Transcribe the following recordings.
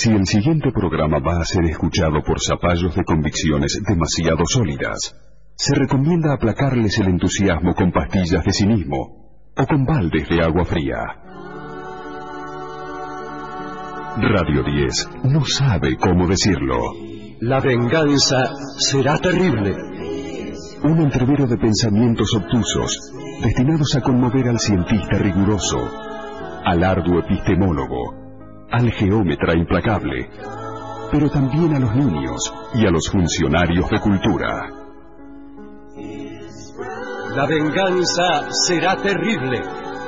Si el siguiente programa va a ser escuchado por zapallos de convicciones demasiado sólidas, se recomienda aplacarles el entusiasmo con pastillas de cinismo o con baldes de agua fría. Radio 10 no sabe cómo decirlo. La venganza será terrible. Un entrevero de pensamientos obtusos, destinados a conmover al cientista riguroso, al arduo epistemólogo, al geómetra implacable, pero también a los niños y a los funcionarios de cultura. La venganza será terrible.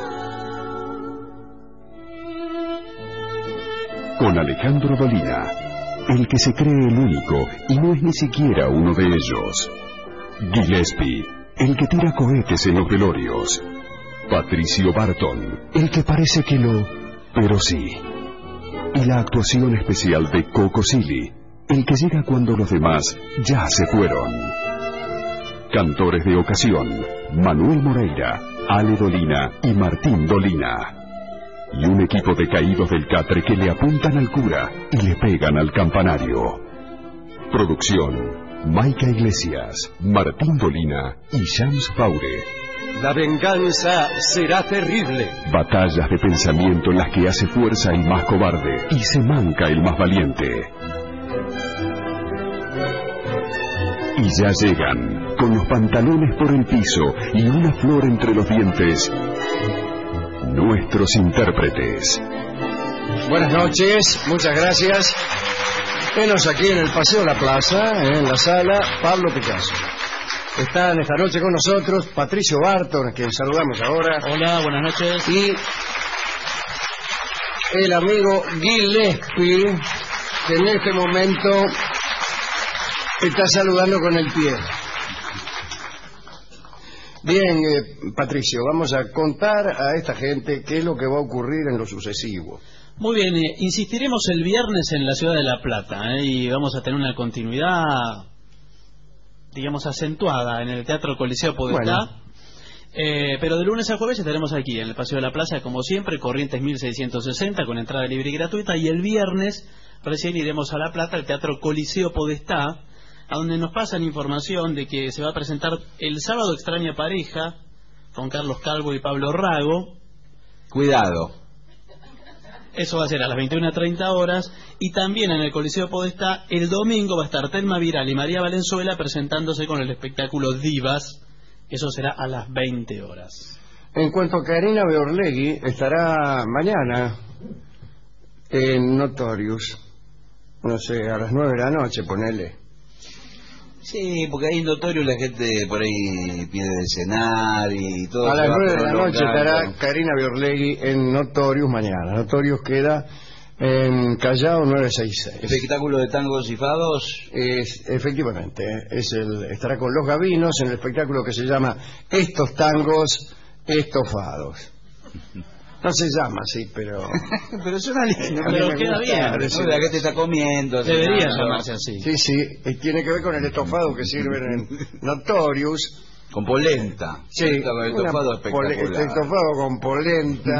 Con Alejandro Dolina, el que se cree el único y no es ni siquiera uno de ellos. Gillespie, el que tira cohetes en los velorios. Patricio Barton, el que parece que lo... pero sí. Y la actuación especial de Coco Silly, el que llega cuando los demás ya se fueron. Cantores de ocasión, Manuel Moreira, Ale Dolina y Martín Dolina. Y un equipo de caídos del catre que le apuntan al cura y le pegan al campanario. Producción, Maica Iglesias, Martín Dolina y Shams Faure. La venganza será terrible. Batallas de pensamiento en las que hace fuerza el más cobarde y se manca el más valiente. Y ya llegan, con los pantalones por el piso y una flor entre los dientes, nuestros intérpretes. Buenas noches, muchas gracias. Venos aquí en el Paseo de la Plaza, en la sala Pablo Picasso. Están esta noche con nosotros Patricio Barton, a quien saludamos ahora. Hola, buenas noches. Y el amigo Gillespie, que en este momento está saludando con el pie. Bien, Patricio, vamos a contar a esta gente qué es lo que va a ocurrir en lo sucesivo. Muy bien, insistiremos el viernes en la ciudad de La Plata, y vamos a tener una continuidad, digamos, acentuada en el Teatro Coliseo Podestá. Bueno. Pero de lunes a jueves estaremos aquí en el Paseo de la Plaza, como siempre, Corrientes 1660, con entrada libre y gratuita, y el viernes recién iremos a La Plata, al Teatro Coliseo Podestá, a donde nos pasan información de que se va a presentar el sábado Extraña Pareja, con Carlos Calvo y Pablo Rago. Cuidado. Eso va a ser a las 21:30 horas. Y también en el Coliseo Podestá, el domingo va a estar Telma Viral y María Valenzuela presentándose con el espectáculo Divas. Eso será a las 20 horas. En cuanto a Karina Beorlegui, estará mañana en Notorious. No sé, a las 9 de la noche, ponele. Sí, porque ahí en Notorious la gente por ahí pide de cenar y todo. A las 9 de la noche estará Karina Beorlegui en Notorious mañana. Notorious queda en Callao 966. ¿Espectáculo de tangos y fados? Efectivamente, estará con Los Gavinos en el espectáculo que se llama Estos Tangos, Estos Fados. No se llama así, pero... pero suena lindo. Pero queda bien. ¿La que te está comiendo? Debería llamarse así. Sí, sí, tiene que ver con el estofado que sirven en Notorious. Con polenta. Sí, el estofado espectacular. Estofado con polenta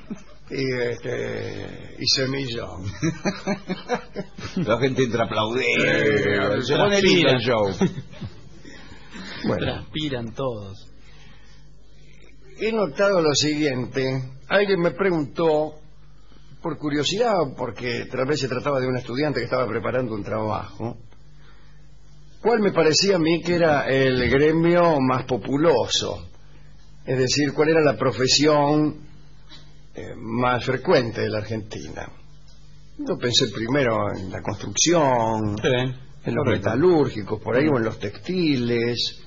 y semillón. La gente entra a aplaudir. Se pone lindo el show. Bueno. Transpiran todos. He notado lo siguiente. Alguien me preguntó, por curiosidad, porque tal vez se trataba de un estudiante que estaba preparando un trabajo, cuál me parecía a mí que era el gremio más populoso. Es decir, cuál era la profesión más frecuente de la Argentina. Yo pensé primero en la construcción, sí, en los metalúrgicos, por ahí, o en los textiles.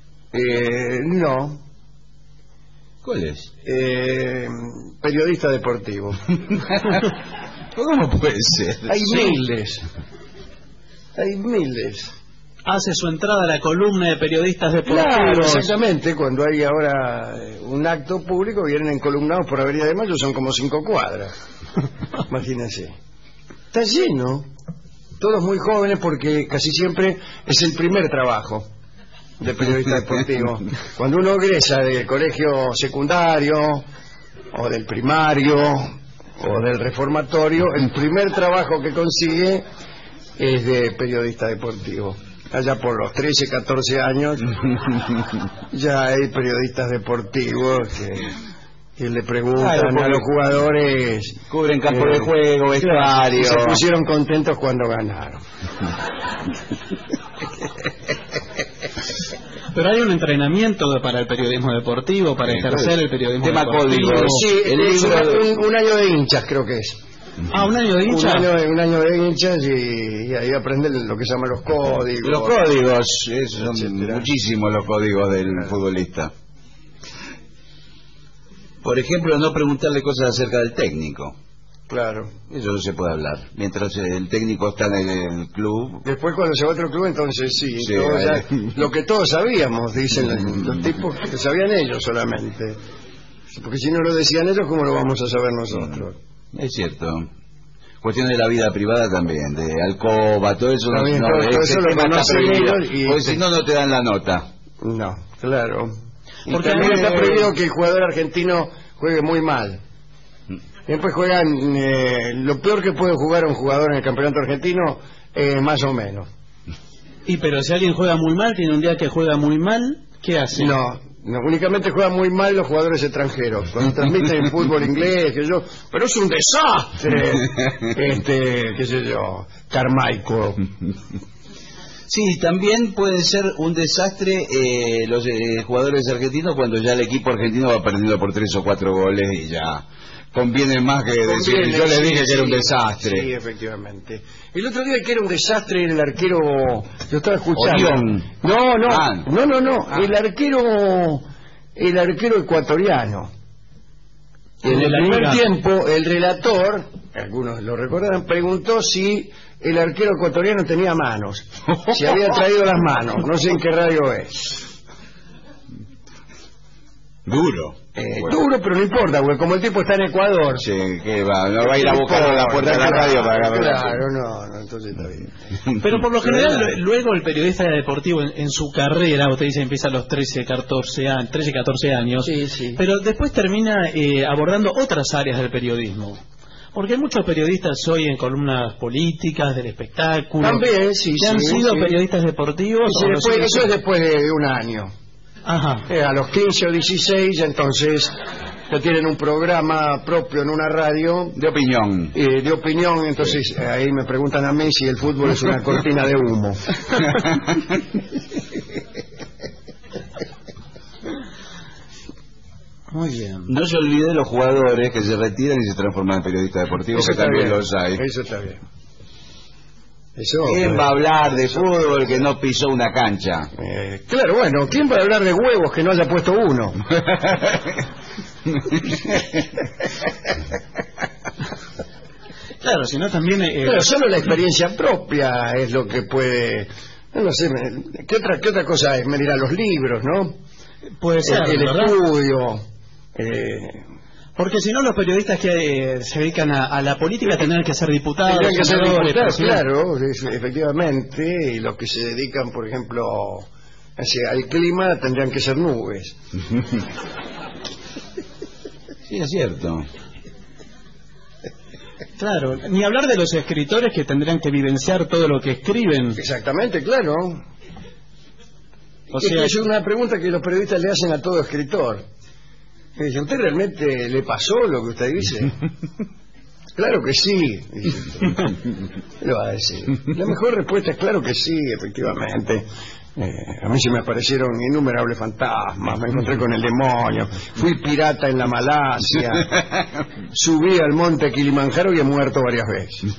No. ¿Cuál es? Periodista deportivo. ¿Cómo puede ser? Hay miles. Hay miles. Hace su entrada a la columna de periodistas deportivos. Claro, exactamente. Cuando hay ahora un acto público, vienen encolumnados por Avenida de Mayo, son como 5 cuadras. Imagínense. Está lleno. Todos muy jóvenes, porque casi siempre es el primer trabajo de periodista deportivo. Cuando uno egresa del colegio secundario o del primario o del Reformatorio, el primer trabajo que consigue es de periodista deportivo. Allá por los 13, 14 años ya hay periodistas deportivos que le preguntan a los jugadores, cubren campo de juego, vestuario, se pusieron contentos cuando ganaron. Pero hay un entrenamiento para el periodismo deportivo, para ejercer el periodismo deportivo. Código. Sí, es un año de hinchas, creo que es. ¿Un año de hinchas? Un año de hinchas y ahí aprenden lo que se llaman los códigos. Los códigos, son muchísimos los códigos del futbolista. Por ejemplo, no preguntarle cosas acerca del técnico. Claro. Eso no se puede hablar. Mientras el técnico está en el club. Después cuando se va a otro club, entonces sí lo que todos sabíamos, dicen los tipos que sabían ellos solamente. Porque si no lo decían ellos, ¿cómo lo vamos a saber nosotros? Es cierto. Cuestión de la vida privada también, de alcoba, todo eso. También, todo eso lo conocen ellos porque si no, no te dan la nota. No, claro. Y porque también está prohibido que el jugador argentino juegue muy mal. Después juegan, lo peor que puede jugar un jugador en el campeonato argentino, más o menos. Pero si alguien juega muy mal, tiene un día que juega muy mal, ¿qué hace? No, únicamente juegan muy mal los jugadores extranjeros. Cuando transmiten fútbol inglés, pero es un desastre. Qué sé yo, Carmichael. Sí, también puede ser un desastre los jugadores argentinos cuando ya el equipo argentino va perdiendo por 3 o 4 goles y ya conviene más que decir yo le dije que era un desastre. Sí, efectivamente. El otro día que era un desastre el arquero, yo estaba escuchando. Orión. No, el arquero ecuatoriano. En el primer tiempo, el relator, algunos lo recordarán, preguntó si el arquero ecuatoriano tenía manos, si había traído las manos, no sé en qué radio es. Duro. Duro, pero no importa, porque como el tipo está en Ecuador. Sí, que va, no va a ir a buscar a la puerta de la radio para agarrar. Claro, no, entonces está bien. Pero por lo general, luego el periodista deportivo en su carrera, usted dice empieza a los 13, 14 años, sí. Pero después termina abordando otras áreas del periodismo. Porque hay muchos periodistas hoy en columnas políticas, del espectáculo. También, sí. Que han sido periodistas deportivos. Eso es después de un año. Ajá. A los 15 o 16, entonces, ya tienen un programa propio en una radio. De opinión. De opinión, entonces ahí me preguntan a mí si el fútbol es una cortina de humo. Muy bien. No se olvide de los jugadores que se retiran y se transforman en periodistas deportivos, que también los hay. Eso está bien. ¿Quién va a hablar de fútbol que no pisó una cancha? Claro, bueno, ¿quién va a hablar de huevos que no haya puesto uno? Claro, sino también... Pero solo la experiencia propia es lo que puede... No sé, ¿qué otra cosa es? Me dirán los libros, ¿no? Puede ser, el estudio... Porque si no, los periodistas que se dedican a la política tendrán que ser diputados. Tendrán que ser diputados, claro, efectivamente. Y los que se dedican, por ejemplo, al clima, tendrían que ser nubes. Sí, es cierto. Claro, ni hablar de los escritores que tendrían que vivenciar todo lo que escriben. Exactamente, claro. O sea, es una pregunta que los periodistas le hacen a todo escritor. Dice, ¿usted realmente le pasó lo que usted dice? Claro que sí. Dice, ¿qué le va a decir? La mejor respuesta es claro que sí, efectivamente. A mí se me aparecieron innumerables fantasmas, me encontré con el demonio, fui pirata en la Malasia, subí al monte Kilimanjaro y he muerto varias veces.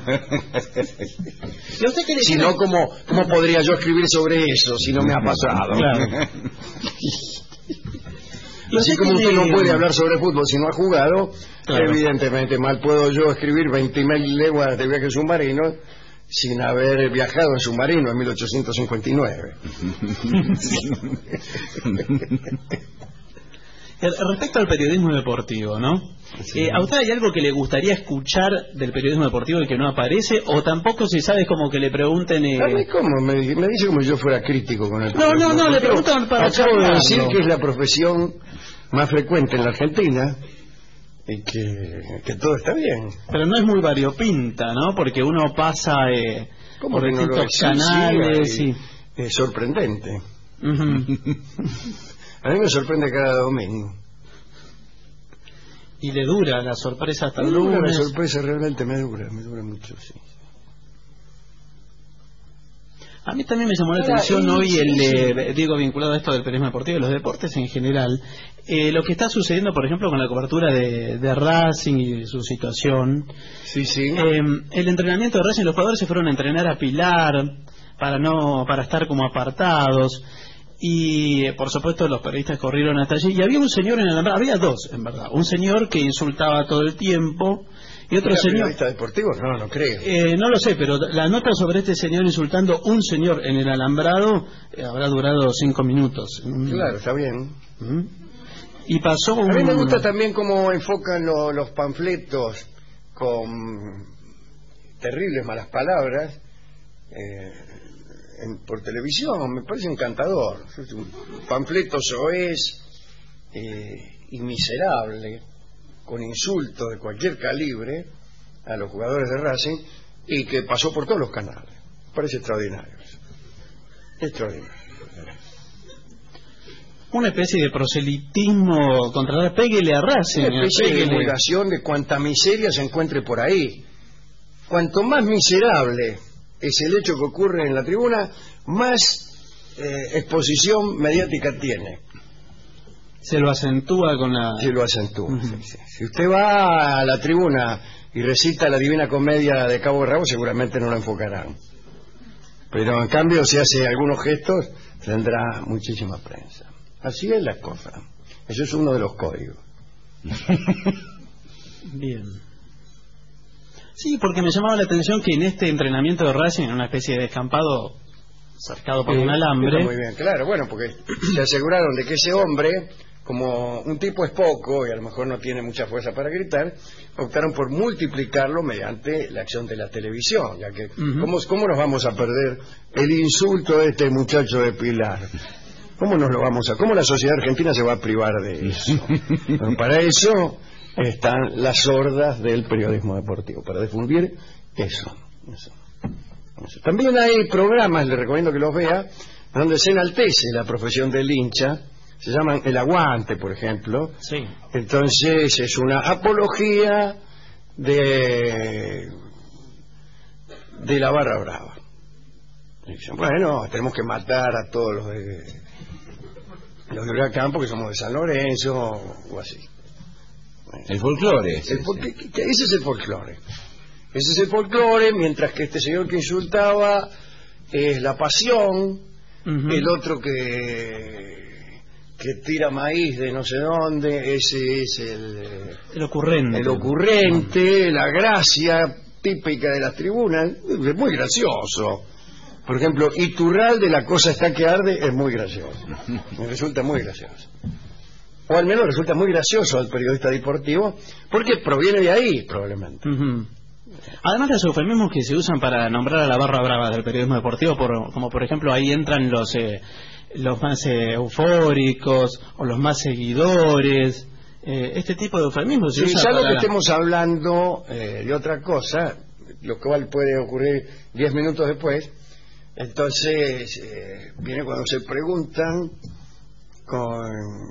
¿Y usted qué le si no, ¿cómo podría yo escribir sobre eso si no me ha pasado? Claro. Y así como usted no puede hablar sobre fútbol si no ha jugado, claro, evidentemente mal puedo yo escribir 20.000 leguas de viaje submarino sin haber viajado en submarino en 1859. Respecto al periodismo deportivo, ¿no? Sí. ¿A usted hay algo que le gustaría escuchar del periodismo deportivo y que no aparece? ¿O tampoco se sabe como que le pregunten... ¿A mí cómo? Me dice como si yo fuera crítico con el periodismo. No, le preguntan para acabo de decir que es la profesión más frecuente en la Argentina. y que todo está bien. Pero no es muy variopinta, ¿no? Porque uno pasa ¿Cómo por que no lo distintos es? canales Sí, y... es sorprendente. Ujú. A mí me sorprende cada domingo. Y le dura la sorpresa hasta el Me dura, la lunes. sorpresa realmente me dura mucho, sí. A mí también me llamó la Ahora, atención hoy sí. digo, vinculado a esto del periodismo deportivo y los deportes en general, lo que está sucediendo, por ejemplo, con la cobertura de Racing y su situación. Sí, sí. El entrenamiento de Racing, los jugadores se fueron a entrenar a Pilar para estar como apartados. Y por supuesto los periodistas corrieron hasta allí y había un señor en el alambrado, había dos en verdad, un señor que insultaba todo el tiempo y otro señor... ¿Periodista deportivo? No creo. No lo sé, pero la nota sobre este señor insultando un señor en el alambrado habrá durado 5 minutos. Claro, está bien. Y pasó A mí me gusta también cómo enfocan los panfletos con terribles malas palabras por televisión. Me parece encantador. Un panfleto soez y miserable, con insultos de cualquier calibre a los jugadores de Racing, y que pasó por todos los canales. Me parece extraordinario. Extraordinario. Una especie de proselitismo contra péguele a Racing. Una especie de péguele. divulgación de cuanta miseria se encuentre por ahí. Cuanto más miserable es el hecho que ocurre en la tribuna, más exposición mediática tiene. Se lo acentúa con la... Se lo acentúa. Sí. Si usted va a la tribuna y recita la Divina Comedia de Cabo Rabo, seguramente no lo enfocarán. Pero en cambio, si hace algunos gestos, tendrá muchísima prensa. Así es la cosa. Eso es uno de los códigos. Bien. Sí, porque me llamaba la atención que en este entrenamiento de Racing, en una especie de descampado cercado por un alambre... Está muy bien, claro, bueno, porque se aseguraron de que ese hombre, como un tipo es poco y a lo mejor no tiene mucha fuerza para gritar, optaron por multiplicarlo mediante la acción de la televisión, ya que ¿cómo nos vamos a perder el insulto de este muchacho de Pilar? ¿Cómo la sociedad argentina se va a privar de eso? Bueno, para eso están las hordas del periodismo deportivo, para difundir eso. También hay programas, le recomiendo que los vea, donde se enaltece la profesión del hincha. Se llaman El Aguante, por ejemplo. Sí. Entonces es una apología de la barra brava. Dicen, bueno, tenemos que matar a todos los de Huracán porque somos de San Lorenzo o así. El folclore. Ese es el folclore. Ese es el folclore, mientras que este señor que insultaba es la pasión, el otro que tira maíz de no sé dónde, ese es el ocurrente. El ocurrente, la gracia típica de las tribunas, es muy gracioso. Por ejemplo, Iturralde, la cosa está que arde, es muy gracioso. Me resulta muy gracioso. O al menos resulta muy gracioso al periodista deportivo, porque proviene de ahí, probablemente. Además de los eufemismos que se usan para nombrar a la barra brava del periodismo deportivo, como por ejemplo ahí entran los más eufóricos o los más seguidores, este tipo de eufemismos se usa salvo que estemos hablando de otra cosa, lo cual puede ocurrir 10 minutos después. Entonces viene cuando se preguntan con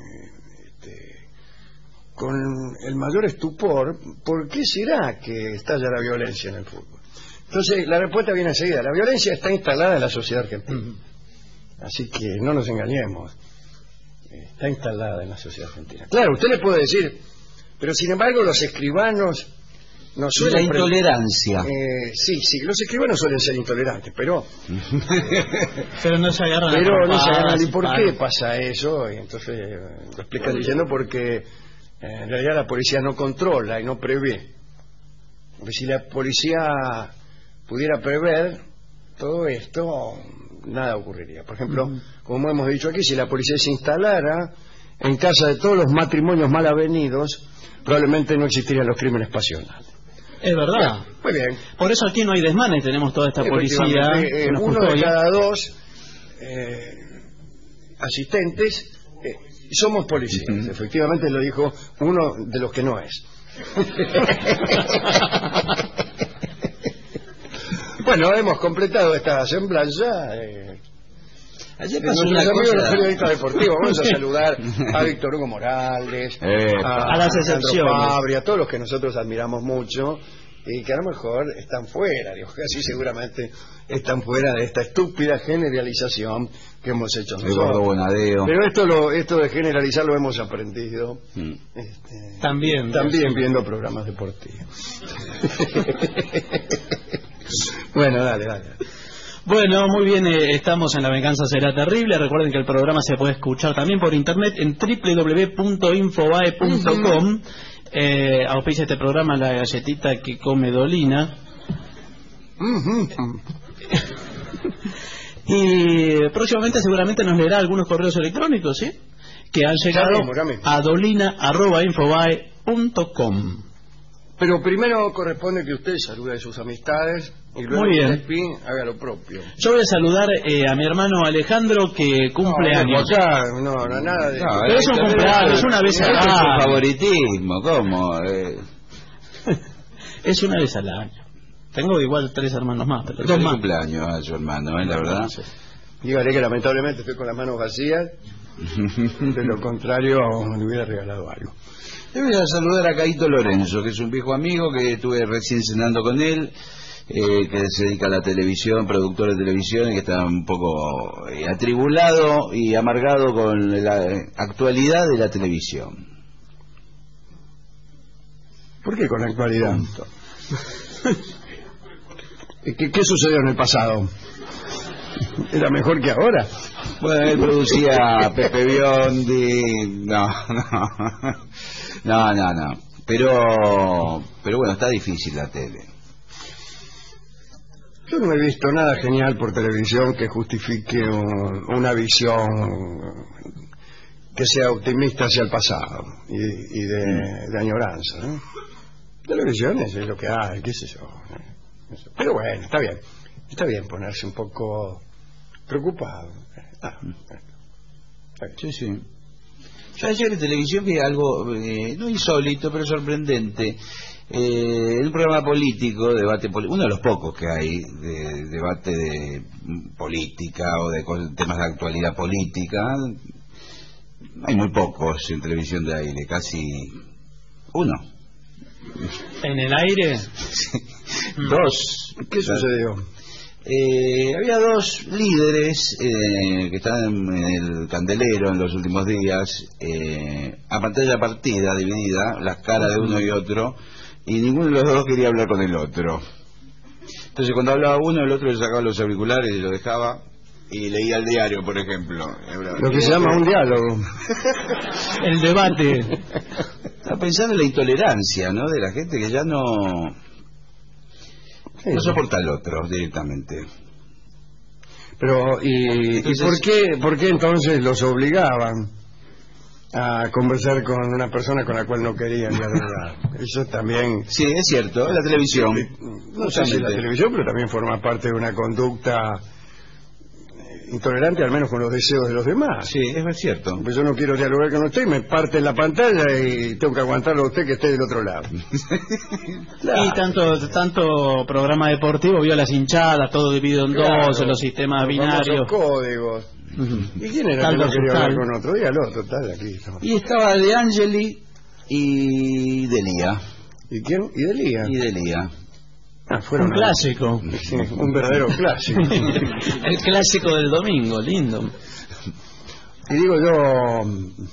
el mayor estupor, ¿por qué será que estalla la violencia en el fútbol? Entonces la respuesta viene enseguida. La violencia está instalada en la sociedad argentina. Así que no nos engañemos. Está instalada en la sociedad argentina. Claro, usted le puede decir, pero sin embargo los escribanos no suelen... La intolerancia. Sí, los escribanos suelen ser intolerantes, pero... pero no se agarran ¿Y por qué pasa eso? Y entonces lo explican diciendo porque... en realidad la policía no controla y no prevé. Porque si la policía pudiera prever todo esto, nada ocurriría. Por ejemplo, como hemos dicho aquí, si la policía se instalara en casa de todos los matrimonios mal avenidos, probablemente no existirían los crímenes pasionales. Es verdad. Muy bien. Por eso aquí no hay desmanes, tenemos toda esta policía. Uno de cada dos asistentes somos policías. Efectivamente lo dijo uno de los que no es. Bueno, hemos completado esta semblanza. Ayer De pasó nuestros una amigos los cosa. periodistas deportivos. Vamos a saludar a Víctor Hugo Morales, A las Alejandro excepciones. Fabri, a todos los que nosotros admiramos mucho y que a lo mejor están fuera, digo, casi seguramente están fuera de esta estúpida generalización que hemos hecho El gordo nosotros. Bonadeo. Pero esto de generalizar lo hemos aprendido También. viendo programas deportivos. Bueno, dale. Bueno, muy bien, estamos en La Venganza Será Terrible. Recuerden que el programa se puede escuchar también por internet en www.infobae.com. Auspicia este programa la galletita que come Dolina. Y próximamente seguramente nos leerá algunos correos electrónicos, ¿sí? Que han llegado Ya mismo. a dolina@infobae.com. Pero primero corresponde que usted salude a sus amistades y luego Muy bien. Gillespie haga lo propio. Yo voy a saludar a mi hermano Alejandro, que cumple años. No, nada de... Pero es un cumpleaños, es una vez al Es año. un favoritismo, ¿cómo? Es una vez al año. Tengo igual 3 hermanos más, pero 2 Feliz más. cumpleaños a su hermano, la verdad. Dígale que lamentablemente estoy con las manos vacías. De lo contrario, me hubiera regalado algo. Yo voy a saludar a Caito Lorenzo, que es un viejo amigo que estuve recién cenando con él, que se dedica a la televisión, productor de televisión, y que está un poco atribulado y amargado con la actualidad de la televisión. ¿Por qué con la actualidad? ¿Qué sucedió en el pasado? ¿Era mejor que ahora? Bueno, él producía a Pepe Biondi, no. Pero bueno, está difícil la tele. Yo no he visto nada genial por televisión que justifique una visión que sea optimista hacia el pasado y de añoranza, ¿no? Televisión es lo que hay, qué sé yo. Pero bueno, está bien ponerse un poco preocupado. Sí. Yo ayer en televisión vi algo no insólito, pero sorprendente. En un programa político, uno de los pocos que hay de debate de política o de temas de actualidad política. Hay muy pocos en televisión de aire, casi uno. ¿En el aire? 2. ¿Qué sucedió? Había 2 líderes que están en el candelero en los últimos días, a pantalla partida, dividida, las caras de uno y otro, y ninguno de los dos quería hablar con el otro. Entonces cuando hablaba uno, el otro le sacaba los auriculares y lo dejaba y leía el diario, por ejemplo. Lo que se llama un diálogo. El debate. Estaba pensando en la intolerancia, ¿no?, de la gente que ya no soporta al otro directamente. Pero, ¿y Entonces, por qué entonces los obligaban a conversar con una persona con la cual no querían dialogar? Eso también... Sí, es cierto, la televisión. No sé si la televisión, pero también forma parte de una conducta intolerante, al menos con los deseos de los demás. Sí, es cierto. Pues yo no quiero dialogar con usted, me parte la pantalla y tengo que aguantarlo a usted que esté del otro lado. Claro. Y tanto programa deportivo, vio las hinchadas, todo dividido en dos, los sistemas binarios. Códigos. ¿Y quién era Tal que no versus quería hablar tal. con otro? Dígalo, total, aquí estamos. Y estaba De Angeli y Delia. ¿Y quién? ¿Y Delía? Y Delia. Fueron Un clásico. Sí, un verdadero clásico. El clásico del domingo, lindo. Y digo yo...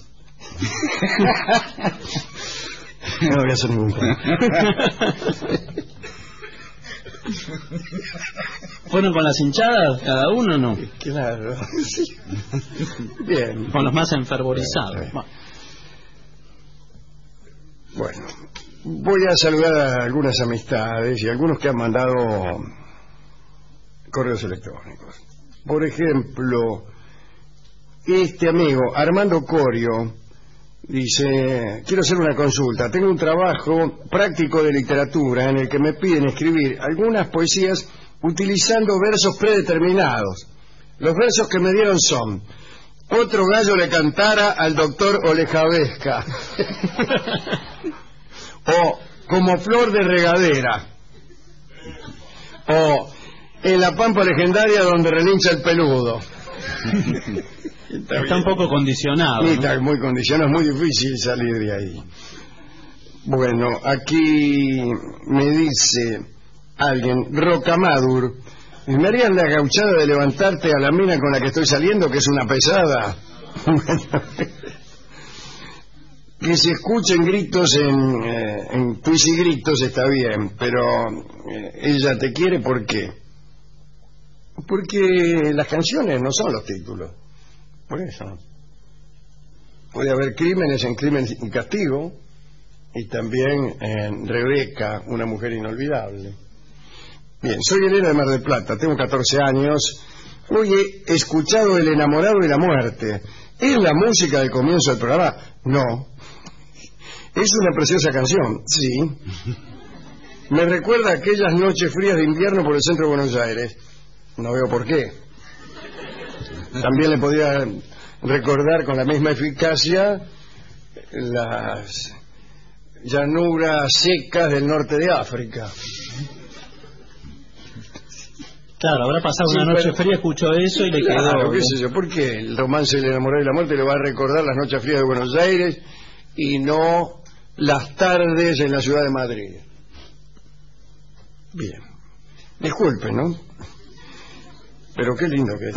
No voy a hacer ningún ¿Fueron con las hinchadas cada uno o no? Claro. Sí. Bien. Con los más enfervorizados. Bueno, voy a saludar a algunas amistades y algunos que han mandado correos electrónicos. Por ejemplo, este amigo, Armando Corio, dice: quiero hacer una consulta. Tengo un trabajo práctico de literatura en el que me piden escribir algunas poesías utilizando versos predeterminados. Los versos que me dieron son: otro gallo le cantara al doctor Olejavesca. O como flor de regadera. O en la pampa legendaria donde relincha el peludo. Está un poco condicionado, Sí, ¿no? está muy condicionado, es muy difícil salir de ahí. Bueno, aquí me dice alguien, Rocamadur, ¿me harías la gauchada de levantarte a la mina con la que estoy saliendo, que es una pesada? Que se escuchen gritos en gritos está bien, pero ella te quiere, ¿por qué? Porque las canciones no son los títulos, por eso. Puede haber crímenes en Crimen y Castigo, y también en Rebeca, una mujer inolvidable. Bien, soy Elena de Mar del Plata, tengo 14 años. Hoy he escuchado El enamorado y la muerte. ¿Es la música del comienzo del programa? No. ¿Es una preciosa canción? Sí. Me recuerda aquellas noches frías de invierno por el centro de Buenos Aires. No veo por qué. También le podría recordar con la misma eficacia las llanuras secas del norte de África. Claro, habrá pasado una noche fría, escuchó eso y le Claro, quedó... qué sé yo, ¿por qué el romance del enamorado y la muerte le va a recordar las noches frías de Buenos Aires y no las tardes en la ciudad de Madrid? Bien. Disculpen, ¿no? Pero qué lindo que es.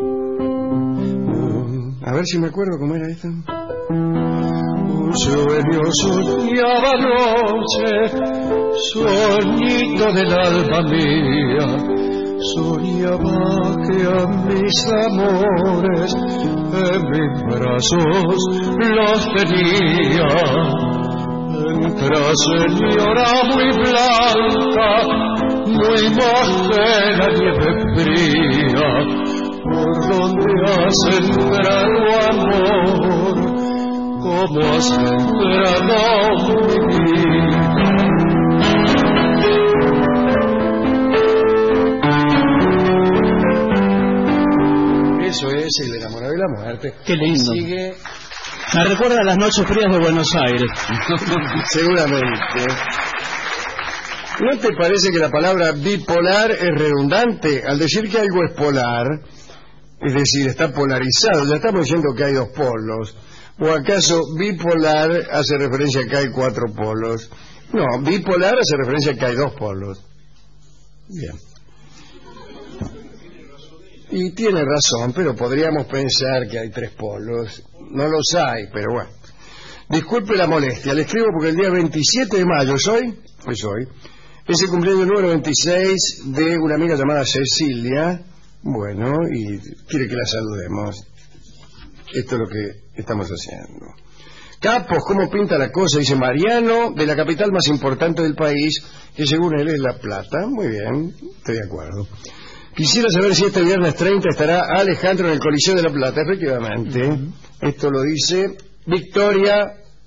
A ver si me acuerdo cómo era esto. Un sueño soñaba anoche, soñito del alma mía. Soñaba que a mis amores en mis brazos los tenía. Entra señora muy blanca, muy más de la nieve fría, por donde has entrado amor, como has entrado mi vida. Eso es El enamorado y la muerte. Qué lindo. Sigue. Me recuerda a las noches frías de Buenos Aires. Seguramente. ¿No te parece que la palabra bipolar es redundante? Al decir que algo es polar, es decir, está polarizado, ya estamos diciendo que hay dos polos. ¿O acaso bipolar hace referencia a que hay 4 polos? No, bipolar hace referencia a que hay 2 polos. Bien. Y tiene razón, pero podríamos pensar que hay 3 polos. No los hay, pero bueno. Disculpe la molestia, le escribo porque el día 27 de mayo, ¿es hoy? Es hoy. Es el cumpleaños número 26 de una amiga llamada Cecilia. Bueno, y quiere que la saludemos. Esto es lo que estamos haciendo. Capos, ¿cómo pinta la cosa? Dice Mariano, de la capital más importante del país, que según él es La Plata. Muy bien, estoy de acuerdo. Quisiera saber si este viernes 30 estará Alejandro en el Coliseo de La Plata. Efectivamente, esto lo dice Victoria.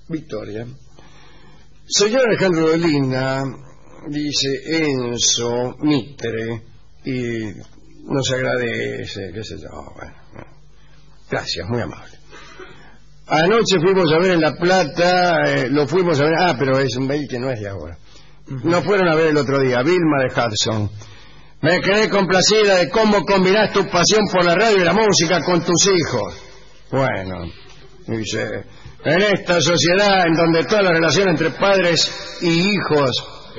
Señor Alejandro Dolina, dice Enzo Mitre, y nos agradece, qué sé yo. Bueno. Gracias, muy amable. Anoche fuimos a ver en La Plata, lo fuimos a ver, pero es un mail que no es de ahora. Nos fueron a ver el otro día, Vilma de Hudson. Me quedé complacida de cómo combinás tu pasión por la radio y la música con tus hijos. Bueno, dice, en esta sociedad en donde toda la relación entre padres y hijos...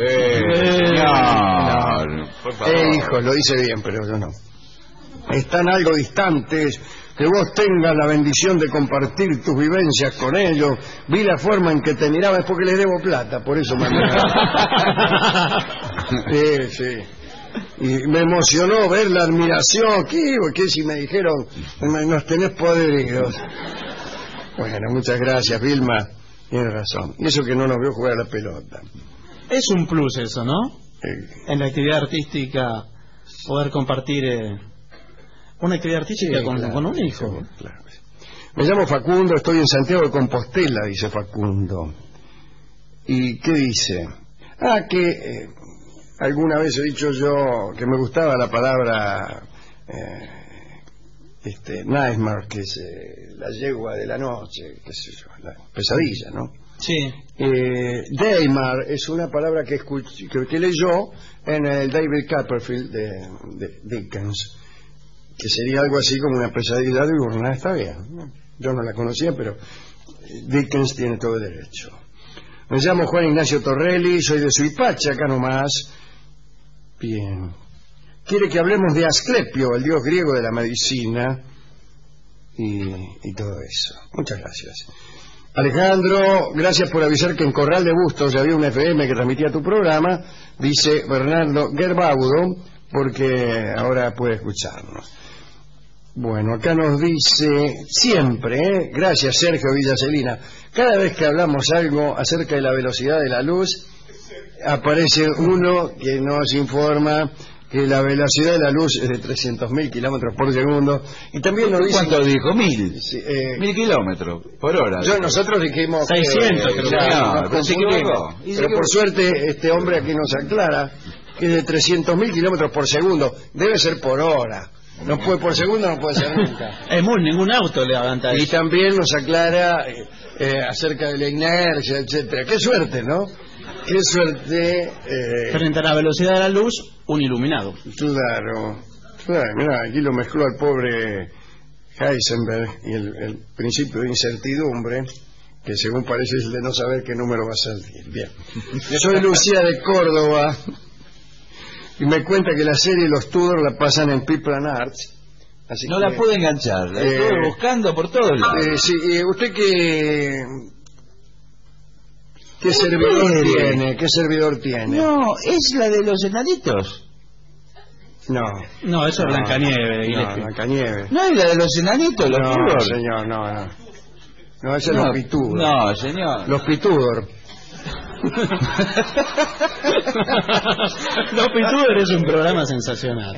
Por favor. hijos, lo dice bien, pero yo no. Están algo distantes, que vos tengas la bendición de compartir tus vivencias con ellos. Vi la forma en que te miraba, es porque les debo plata, por eso me miraba. Sí. Y me emocionó ver la admiración. ¿Qué si me dijeron, nos tenés podridos? Bueno, muchas gracias, Vilma. Tienes razón. Y eso que no nos vio jugar a la pelota. Es un plus eso, ¿no? En la actividad artística, poder compartir una actividad artística Sí, claro, con un hijo. Sí, claro. Me llamo Facundo, estoy en Santiago de Compostela, dice Facundo. ¿Y qué dice? Que alguna vez he dicho yo que me gustaba la palabra nightmare, que es la yegua de la noche, qué sé yo, la pesadilla, ¿no? Sí. Daymar es una palabra que leyó en el David Copperfield de Dickens, que sería algo así como una pesadilla diurna. Está bien, yo no la conocía, pero Dickens tiene todo el derecho. Me llamo Juan Ignacio Torrelli, soy de Suipacha, acá nomás. Bien. Quiere que hablemos de Asclepio, el dios griego de la medicina y todo eso. Muchas gracias. Alejandro, gracias por avisar que en Corral de Bustos ya había una FM que transmitía tu programa, dice Bernardo Gerbaudo, porque ahora puede escucharnos. Bueno, acá nos dice siempre, gracias Sergio Villacelina, cada vez que hablamos algo acerca de la velocidad de la luz, aparece uno que nos informa que la velocidad de la luz es de 300.000 kilómetros por segundo, y también nos dice... ¿Cuánto dijo? 1.000. Sí, 1.000 kilómetros por hora. Nosotros dijimos 600, creo que nos confundimos. Pero por suerte este hombre aquí nos aclara que es de 300.000 kilómetros por segundo, debe ser por hora. No puede por segundo, no puede ser nunca. Ningún auto le levanta eso. Y también nos aclara acerca de la inercia, etcétera. Qué suerte, ¿no? Qué suerte. Frente a la velocidad de la luz, un iluminado. Claro. Mira, aquí lo mezcló al pobre Heisenberg y el principio de incertidumbre, que según parece es el de no saber qué número va a salir. Bien. Soy Lucía de Córdoba. Y me cuenta que la serie Los Tudor la pasan en People and Arts. Así no que, la pude enganchar, la estuve buscando por todos lados. Sí, ¿usted qué servidor tiene? ¿Qué servidor tiene? No, es la de los enanitos. No, eso es Blancanieves. No, Blancanieves. No, es la de los enanitos, los Tudor. Señor, no. No, ese es los Pitudor. No, señor. Los Pitudor. Los Pitudor es un programa sensacional.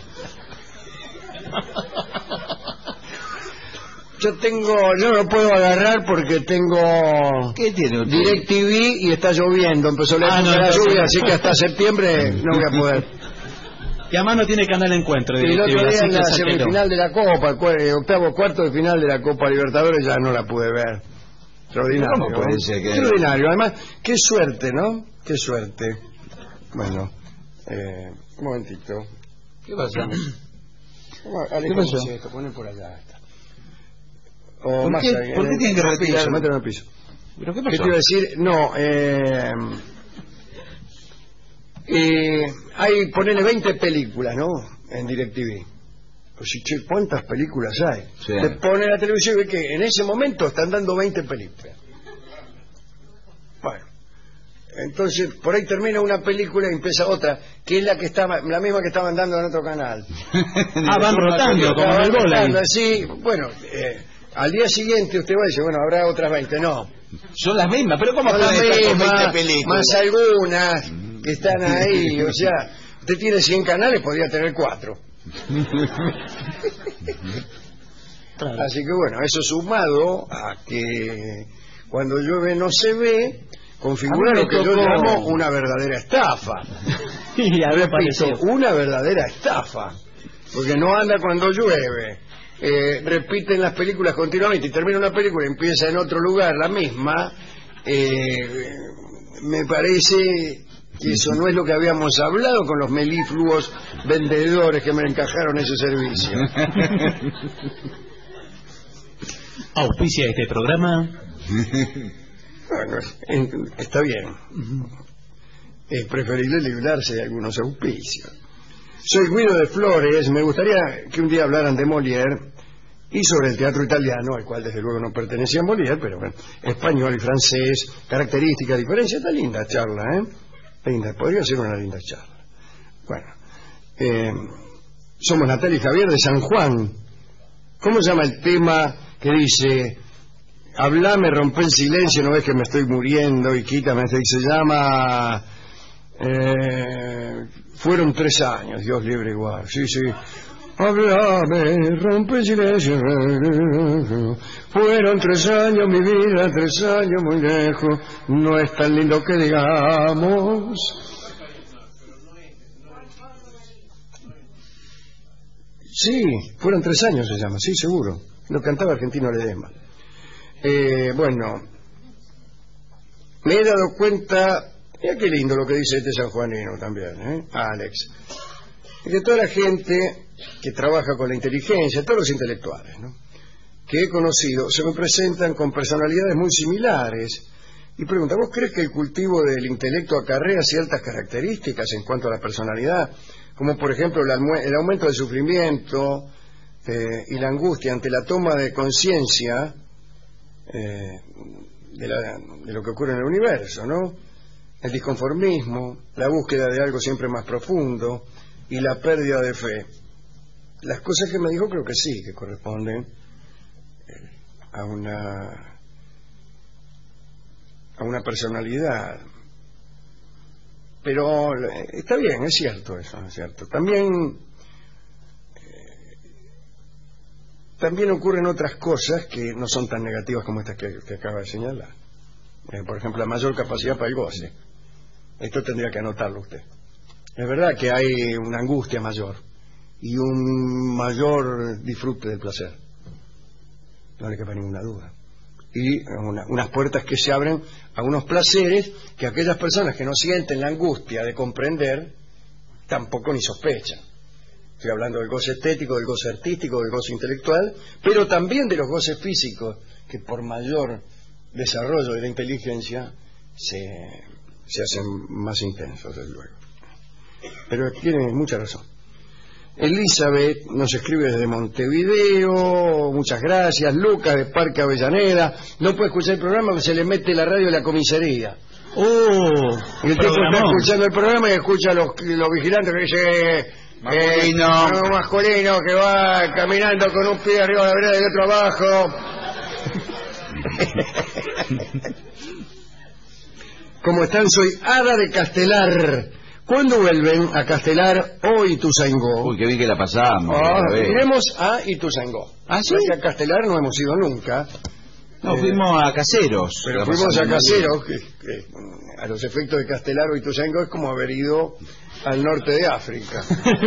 Yo no lo puedo agarrar porque tengo ¿Qué tiene usted? DirecTV y está lloviendo, empezó la lluvia, así que hasta septiembre no voy a poder. Y además no tiene canal Encuentro. Y el otro día en la semifinal de la Copa, octavo cuarto de final de la Copa Libertadores, ya no la pude ver. Extraordinario. ¿Cómo puede ser que... Extraordinario. Además, qué suerte, ¿no? Qué suerte. Bueno, un momentito. ¿Qué pasó? ¿Qué pasó? Esto, pone por allá. ¿Por qué tienen que retirar? Mételo en el piso. ¿Pero qué pasó? ¿Qué te iba a decir? No, hay, ponele 20 películas, ¿no? En DirecTV. Pues si, che, ¿cuántas películas hay? Sí. Te pone la televisión y ve que en ese momento están dando 20 películas. Bueno, entonces por ahí termina una película y empieza otra, que es la misma que estaban dando en otro canal. Van rotando, como en el vóley. Sí, bueno, al día siguiente usted va y dice, bueno, habrá otras 20. No. Son las mismas, pero ¿cómo son las están estas mismas, 20 películas? más algunas que están ahí, o sea, usted tiene 100 canales, podría tener 4. Así que bueno, eso sumado a que cuando llueve no se ve, configura lo que yo llamo una verdadera estafa. Y repito, una verdadera estafa, porque no anda cuando llueve. Repiten las películas continuamente y termina una película y empieza en otro lugar la misma. Me parece que eso no es lo que habíamos hablado con los melifluos vendedores que me encajaron ese servicio. Auspicia este programa. Bueno, está bien. Es preferible librarse de algunos auspicios. Soy Guido de Flores. Me gustaría que un día hablaran de Molière y sobre el teatro italiano, al cual desde luego no pertenecía a Molière, pero bueno, español y francés, características, diferencias. Está linda charla, ¿eh? Linda, podría ser una linda charla. Bueno, somos Natalia y Javier de San Juan. ¿Cómo se llama el tema que dice, hablame, rompe el silencio, no ves que me estoy muriendo y quítame? Se llama Fueron 3 años, Dios libre igual. Sí, sí. Hablame, rompe el silencio. Fueron 3 años mi vida, 3 años muy lejos. No es tan lindo que digamos. Sí, fueron 3 años se llama, sí, seguro. Lo cantaba Argentino Ledesma. Bueno, me he dado cuenta, mira qué lindo lo que dice este sanjuanino también, Alex, de que toda la gente que trabaja con la inteligencia, todos los intelectuales, ¿no?, que he conocido, se me presentan con personalidades muy similares. Y pregunta, ¿vos crees que el cultivo del intelecto acarrea ciertas características en cuanto a la personalidad? Como por ejemplo el aumento del sufrimiento y la angustia ante la toma de conciencia de lo que ocurre en el universo, ¿no? El disconformismo, la búsqueda de algo siempre más profundo y la pérdida de fe. Las cosas que me dijo creo que sí, que corresponden a una personalidad. Pero está bien, es cierto eso, es cierto. También ocurren otras cosas que no son tan negativas como estas que acaba de señalar. Por ejemplo, la mayor capacidad para el goce. Esto tendría que anotarlo usted. Es verdad que hay una angustia mayor y un mayor disfrute del placer. No le quepa ninguna duda. Y unas puertas que se abren a unos placeres que aquellas personas que no sienten la angustia de comprender tampoco ni sospechan. Estoy hablando del goce estético, del goce artístico, del goce intelectual, pero también de los goces físicos, que por mayor desarrollo de la inteligencia se hacen más intensos, desde luego. Pero tiene mucha razón. Elizabeth nos escribe desde Montevideo, muchas gracias. Lucas de Parque Avellaneda, no puede escuchar el programa porque se le mete la radio en la comisaría. Y el tipo está escuchando el programa y escucha a los vigilantes que dice masculino que va caminando con un pie arriba de la vereda y otro abajo. ¿Cómo están? Soy Ada de Castelar. ¿Cuándo vuelven a Castelar o Ituzaingó? Uy, qué bien que la pasamos. Iremos a Ituzaingó. ¿Ah, sí? Porque a Castelar no hemos ido nunca. No, fuimos a Caseros. Pero fuimos a Caseros, que a los efectos de Castelar o Ituzaingó es como haber ido al norte de África.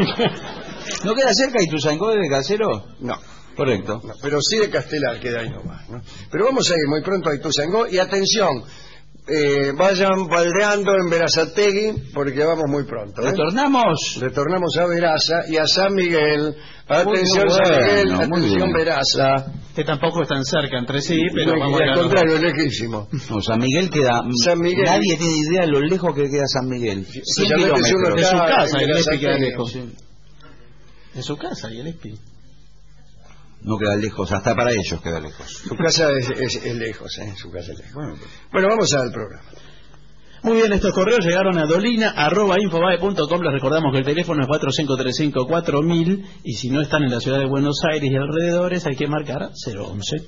¿No queda cerca Ituzaingó de Caseros? No. Correcto. No, pero sí de Castelar queda ahí nomás, ¿no? Pero vamos a ir muy pronto a Ituzaingó y atención, vayan baldeando en Berazategui porque vamos muy pronto. Retornamos a Veraza y a San Miguel. Atención, San Miguel, atención, Veraza. Que tampoco están cerca entre sí, pero no, vamos a al contrario, es lejísimo. No, San Miguel queda. San Miguel, nadie tiene idea de lo lejos que queda San Miguel. 100 kilómetros de su casa, y el ESPI queda lejos. Sí. De su casa y el ESPI. No queda lejos, hasta para ellos queda lejos. Su casa es lejos, su casa es lejos. Bueno, vamos al programa. Muy bien, estos correos llegaron a dolina@infobae.com. Les recordamos que el teléfono es 4535-4000 y si no están en la ciudad de Buenos Aires y alrededores hay que marcar 011.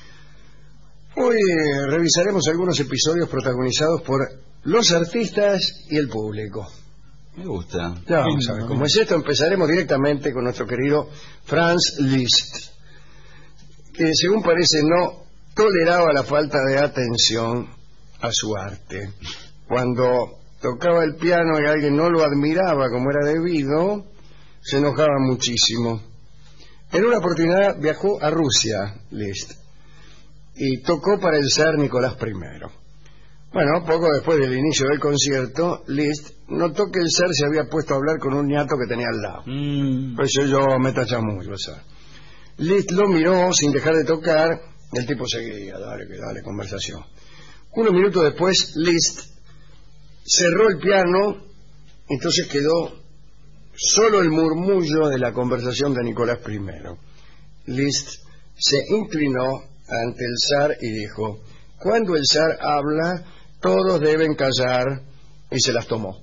Hoy revisaremos algunos episodios protagonizados por los artistas y el público. Me gusta. Ya vamos a ver cómo es esto. Empezaremos directamente con nuestro querido Franz Liszt, que según parece no toleraba la falta de atención a su arte. Cuando tocaba el piano y alguien no lo admiraba como era debido, se enojaba muchísimo. En una oportunidad viajó a Rusia, Liszt, y tocó para el zar Nicolás I. Bueno, poco después del inicio del concierto, Liszt notó que el zar se había puesto a hablar con un niato que tenía al lado. Pues yo me tachamullo, ¿sabes? Liszt lo miró sin dejar de tocar, y el tipo seguía, dale, conversación. Unos minutos después, Liszt cerró el piano, entonces quedó solo el murmullo de la conversación de Nicolás I. Liszt se inclinó ante el zar y dijo: cuando el zar habla, todos deben callar, y se las tomó.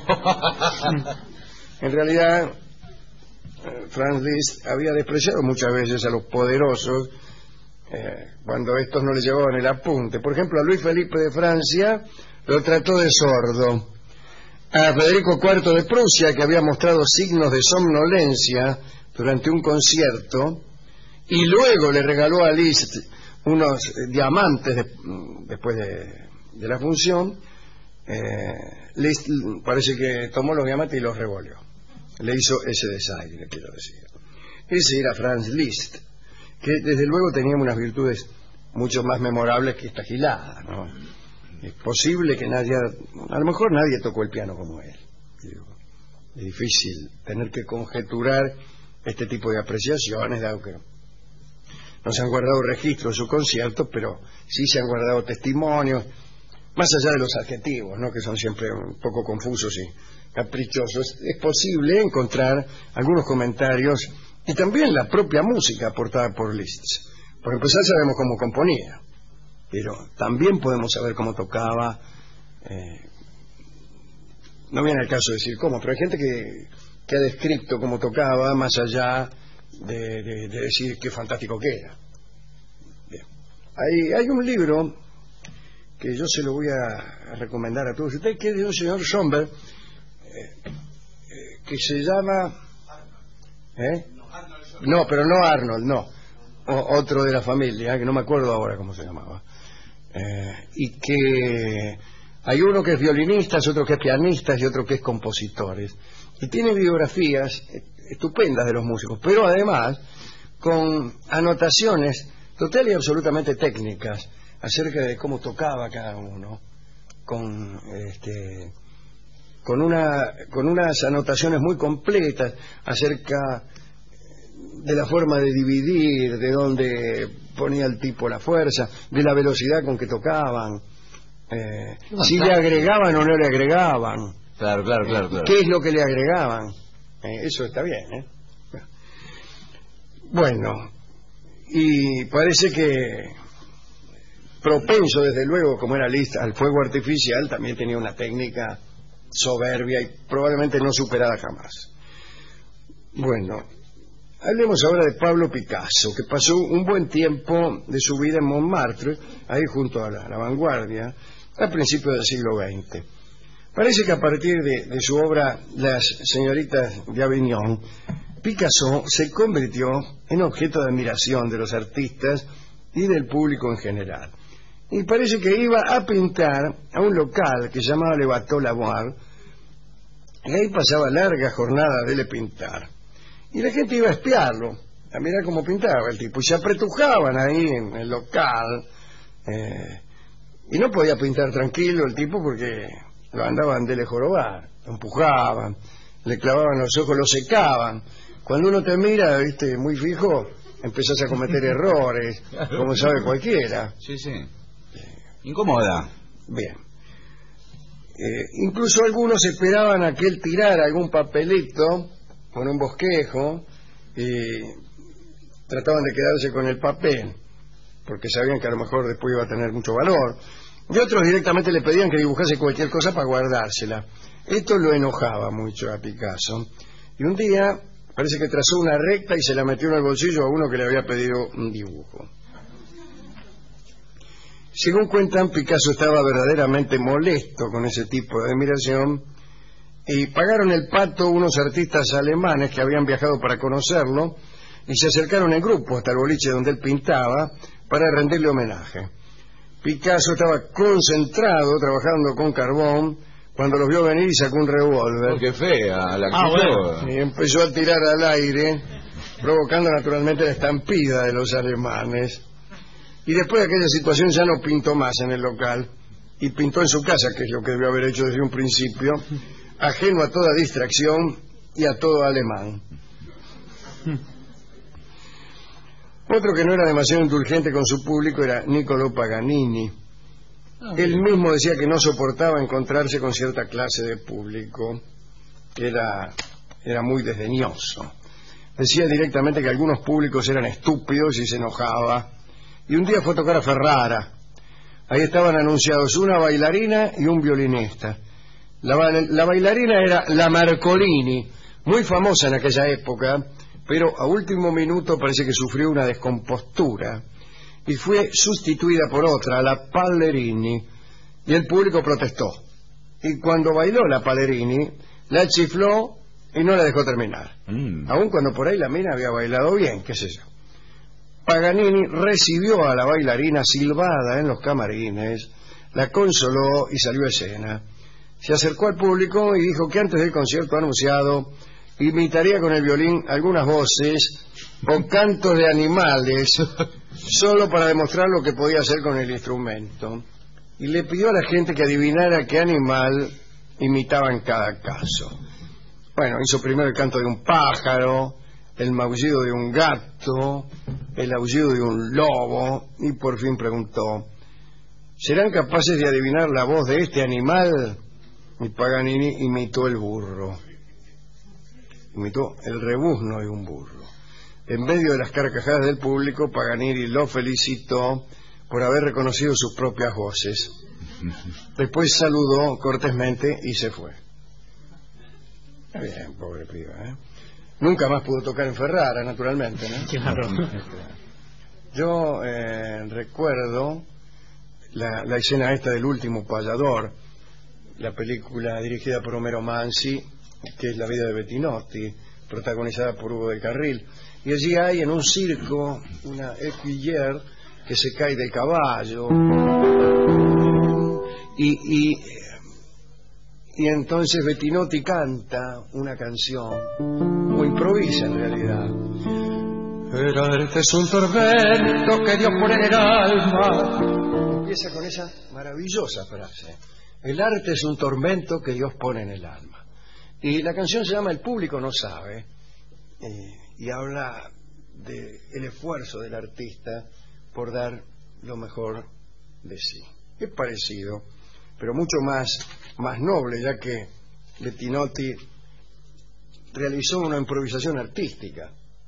En realidad, Franz Liszt había despreciado muchas veces a los poderosos cuando estos no le llevaban el apunte. Por ejemplo, a Luis Felipe de Francia lo trató de sordo. A Federico IV de Prusia, que había mostrado signos de somnolencia durante un concierto, y luego le regaló a Liszt unos diamantes después de la función, Liszt parece que tomó los diamantes y los revolvió. Le hizo ese desaire, quiero decir. Ese era Franz Liszt, que desde luego tenía unas virtudes mucho más memorables que esta gilada, ¿no? Es posible que nadie, a lo mejor nadie tocó el piano como él. Digo, es difícil tener que conjeturar este tipo de apreciaciones, dado que no se han guardado registros de su concierto, pero sí se han guardado testimonios, más allá de los adjetivos, ¿no?, que son siempre un poco confusos y caprichosos. Es posible encontrar algunos comentarios y también la propia música aportada por Liszt. Por empezar, sabemos cómo componía, pero también podemos saber cómo tocaba. No viene al caso de decir cómo, pero hay gente que ha descrito cómo tocaba, más allá de decir qué fantástico que era. Bien. Hay un libro que yo se lo voy a recomendar a todos ustedes, que es de un señor Schoenberg, que se llama... No, pero no Arnold, no. Otro de la familia, que no me acuerdo ahora cómo se llamaba. Y que hay uno que es violinista, otro que es pianista y otro que es compositor. Y tiene biografías estupendas de los músicos, pero además con anotaciones total y absolutamente técnicas acerca de cómo tocaba cada uno, con unas anotaciones muy completas acerca de la forma de dividir, de dónde ponía el tipo la fuerza, de la velocidad con que tocaban, si le agregaban o no le agregaban. Claro. ¿Qué es lo que le agregaban? Eso está bien, ¿eh? Bueno, y parece que propenso, desde luego, como era Liszt, al fuego artificial, también tenía una técnica soberbia y probablemente no superada jamás. Bueno, hablemos ahora de Pablo Picasso, que pasó un buen tiempo de su vida en Montmartre, ahí junto a la vanguardia, a principios del siglo XX. Parece que a partir de su obra Las señoritas de Avignon, Picasso se convirtió en objeto de admiración de los artistas y del público en general. Y parece que iba a pintar a un local que se llamaba Le Bateau Lavoir, y ahí pasaba largas jornadas de pintar. Y la gente iba a espiarlo, a mirar cómo pintaba el tipo, y se apretujaban ahí en el local, y no podía pintar tranquilo el tipo porque lo andaban de jorobar, lo empujaban, le clavaban los ojos, lo secaban. Cuando uno te mira, viste, muy fijo, empezás a cometer errores, como sabe cualquiera. Sí. Incómoda. Bien. Incluso algunos esperaban a que él tirara algún papelito con un bosquejo y trataban de quedarse con el papel, porque sabían que a lo mejor después iba a tener mucho valor. Y otros directamente le pedían que dibujase cualquier cosa para guardársela. Esto lo enojaba mucho a Picasso. Y un día parece que trazó una recta y se la metió en el bolsillo a uno que le había pedido un dibujo. Según cuentan, Picasso estaba verdaderamente molesto con ese tipo de admiración y pagaron el pato unos artistas alemanes que habían viajado para conocerlo y se acercaron en grupo hasta el boliche donde él pintaba para rendirle homenaje. Picasso estaba concentrado trabajando con carbón cuando los vio venir y sacó un revólver. Oh, ¡qué fea la actitud! Bueno. Y empezó a tirar al aire, provocando naturalmente la estampida de los alemanes. Y después de aquella situación ya no pintó más en el local y pintó en su casa, que es lo que debió haber hecho desde un principio, ajeno a toda distracción y a todo alemán. Otro que no era demasiado indulgente con su público era Niccolò Paganini. Él mismo decía que no soportaba encontrarse con cierta clase de público, que era muy desdeñoso. Decía directamente que algunos públicos eran estúpidos y se enojaba. Y un día fue a tocar a Ferrara. Ahí estaban anunciados una bailarina y un violinista. La bailarina era la Marcolini, muy famosa en aquella época, pero a último minuto parece que sufrió una descompostura y fue sustituida por otra, la Pallerini, y el público protestó. Y cuando bailó la Pallerini, la chifló y no la dejó terminar. Aun cuando por ahí la mina había bailado bien, qué sé yo. Paganini recibió a la bailarina silbada en los camarines, la consoló y salió a escena. Se acercó al público y dijo que antes del concierto anunciado imitaría con el violín algunas voces o cantos de animales, solo para demostrar lo que podía hacer con el instrumento. y le pidió a la gente que adivinara qué animal imitaba en cada caso. Bueno, hizo primero el canto de un pájaro, el maullido de un gato, el aullido de un lobo, y por fin preguntó: ¿serán capaces de adivinar la voz de este animal? Y Paganini imitó el burro, imitó el rebuzno de un burro. En medio de las carcajadas del público, Paganini lo felicitó por haber reconocido sus propias voces. Después saludó cortésmente y se fue. Está bien, pobre piba, ¿eh? Nunca más pudo tocar en Ferrara, naturalmente, ¿no? Claro. Yo recuerdo la escena esta del último payador, la película dirigida por Homero Manzi, que es La vida de Bettinotti, protagonizada por Hugo del Carril. Y allí hay en un circo una écuyère que se cae del caballo. Y entonces Bettinotti canta una canción, o improvisa en realidad. El arte es un tormento que Dios pone en el alma. Empieza con esa maravillosa frase: el arte es un tormento que Dios pone en el alma. Y la canción se llama El público no sabe, y habla del esfuerzo del artista por dar lo mejor de sí. Es parecido, pero mucho más noble, ya que Bettinotti realizó una improvisación artística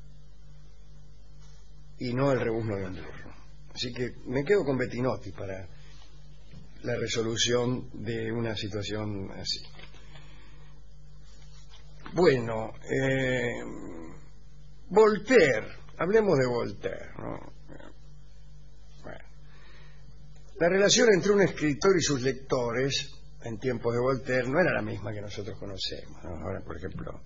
y no el rebuzno de un burro. Así que me quedo con Bettinotti para la resolución de una situación así. Bueno, Voltaire, hablemos de Voltaire, ¿no? Bueno, la relación entre un escritor y sus lectores en tiempos de Voltaire no era la misma que nosotros conocemos, ¿no? Ahora, por ejemplo,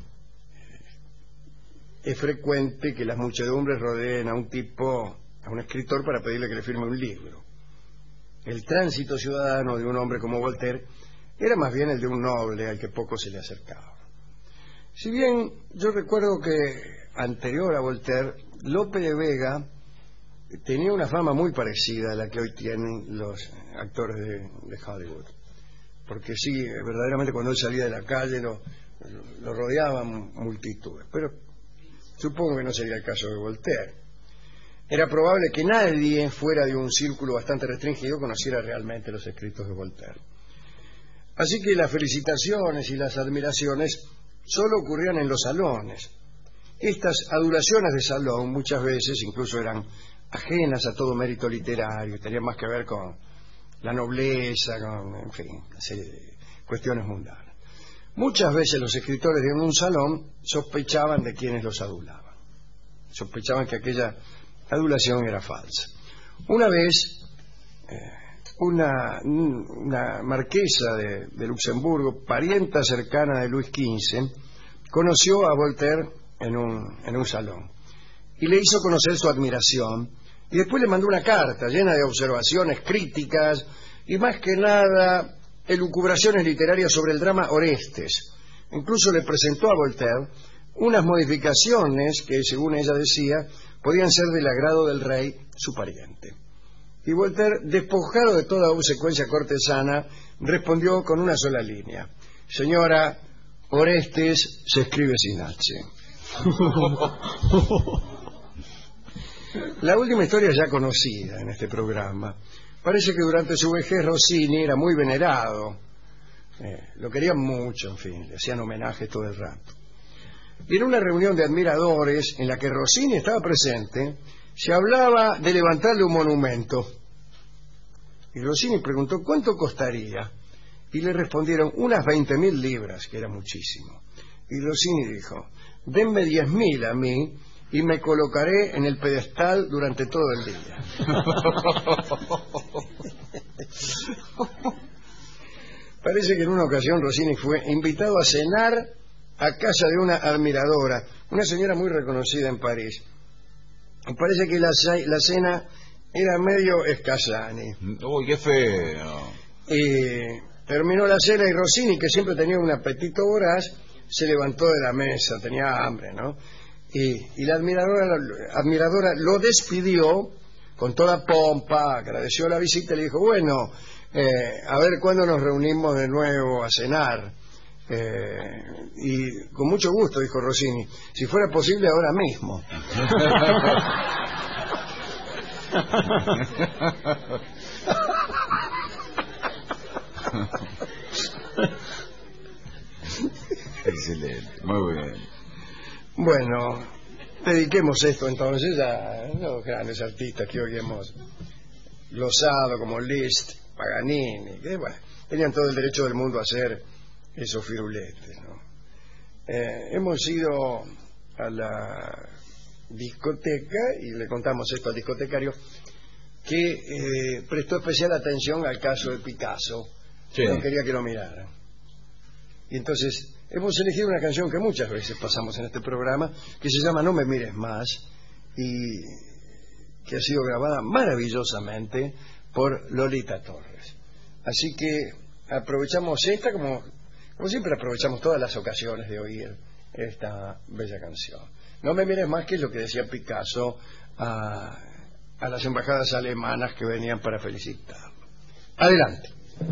es frecuente que las muchedumbres rodeen a un escritor para pedirle que le firme un libro. El tránsito ciudadano de un hombre como Voltaire era más bien el de un noble al que poco se le acercaba. Si bien yo recuerdo que anterior a Voltaire, Lope de Vega tenía una fama muy parecida a la que hoy tienen los actores de Hollywood, porque sí, verdaderamente cuando él salía de la calle lo rodeaban multitudes, pero supongo que no sería el caso de Voltaire. Era probable que nadie fuera de un círculo bastante restringido conociera realmente los escritos de Voltaire. Así que las felicitaciones y las admiraciones solo ocurrían en los salones. Estas adulaciones de salón muchas veces incluso eran ajenas a todo mérito literario, tenían más que ver con la nobleza, en fin, cuestiones mundanas. Muchas veces los escritores de un salón sospechaban de quienes los adulaban, sospechaban que aquella adulación era falsa. Una vez una marquesa de Luxemburgo, parienta cercana de Luis XV, conoció a Voltaire en un salón y le hizo conocer su admiración, y después le mandó una carta llena de observaciones críticas y más que nada elucubraciones literarias sobre el drama Orestes. Incluso le presentó a Voltaire unas modificaciones que, según ella decía, podían ser del agrado del rey, su pariente. Y Voltaire, despojado de toda obsecuencia cortesana, respondió con una sola línea: señora, Orestes se escribe sin H. La última historia ya conocida en este programa. Parece que durante su vejez Rossini era muy venerado. Lo querían mucho, en fin, le hacían homenajes todo el rato. Y en una reunión de admiradores en la que Rossini estaba presente, se hablaba de levantarle un monumento. Y Rossini preguntó cuánto costaría. Y le respondieron unas 20.000 libras, que era muchísimo. Y Rossini dijo: denme 10.000 a mí y me colocaré en el pedestal durante todo el día. Parece que en una ocasión Rossini fue invitado a cenar a casa de una admiradora, una señora muy reconocida en París. Y parece que la cena era medio escasani. ¡Uy, qué feo! Terminó la cena y Rossini, que siempre tenía un apetito voraz, se levantó de la mesa, tenía hambre, ¿no? Y la admiradora lo despidió con toda pompa, agradeció la visita y le dijo: bueno, A ver cuándo nos reunimos de nuevo a cenar. Y con mucho gusto, dijo Rossini, si fuera posible ahora mismo. Excelente, muy bien. Bueno, dediquemos esto entonces a los grandes artistas que hoy hemos glosado, como Liszt, Paganini, que bueno, tenían todo el derecho del mundo a hacer esos firuletes, ¿no? Hemos ido a la discoteca y le contamos esto al discotecario, que prestó especial atención al caso de Picasso. Sí. No quería que lo mirara. Y entonces hemos elegido una canción que muchas veces pasamos en este programa, que se llama No me mires más, y que ha sido grabada maravillosamente por Lolita Torres. Así que aprovechamos esta, como siempre aprovechamos todas las ocasiones de oír esta bella canción. No me mires más, que es lo que decía Picasso a las embajadas alemanas que venían para felicitarlo. Adelante.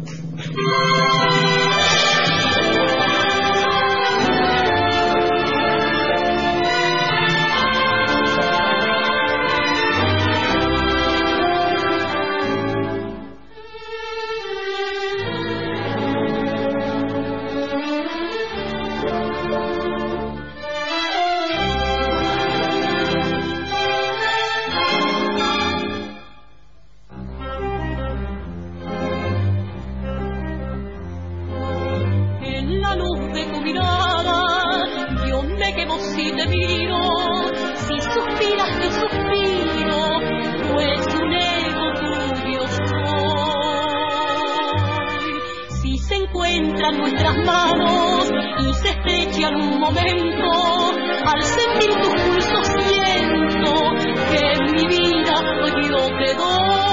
Nuestras manos y se estrechan un momento, al sentir tus pulsos siento que en mi vida yo te doy.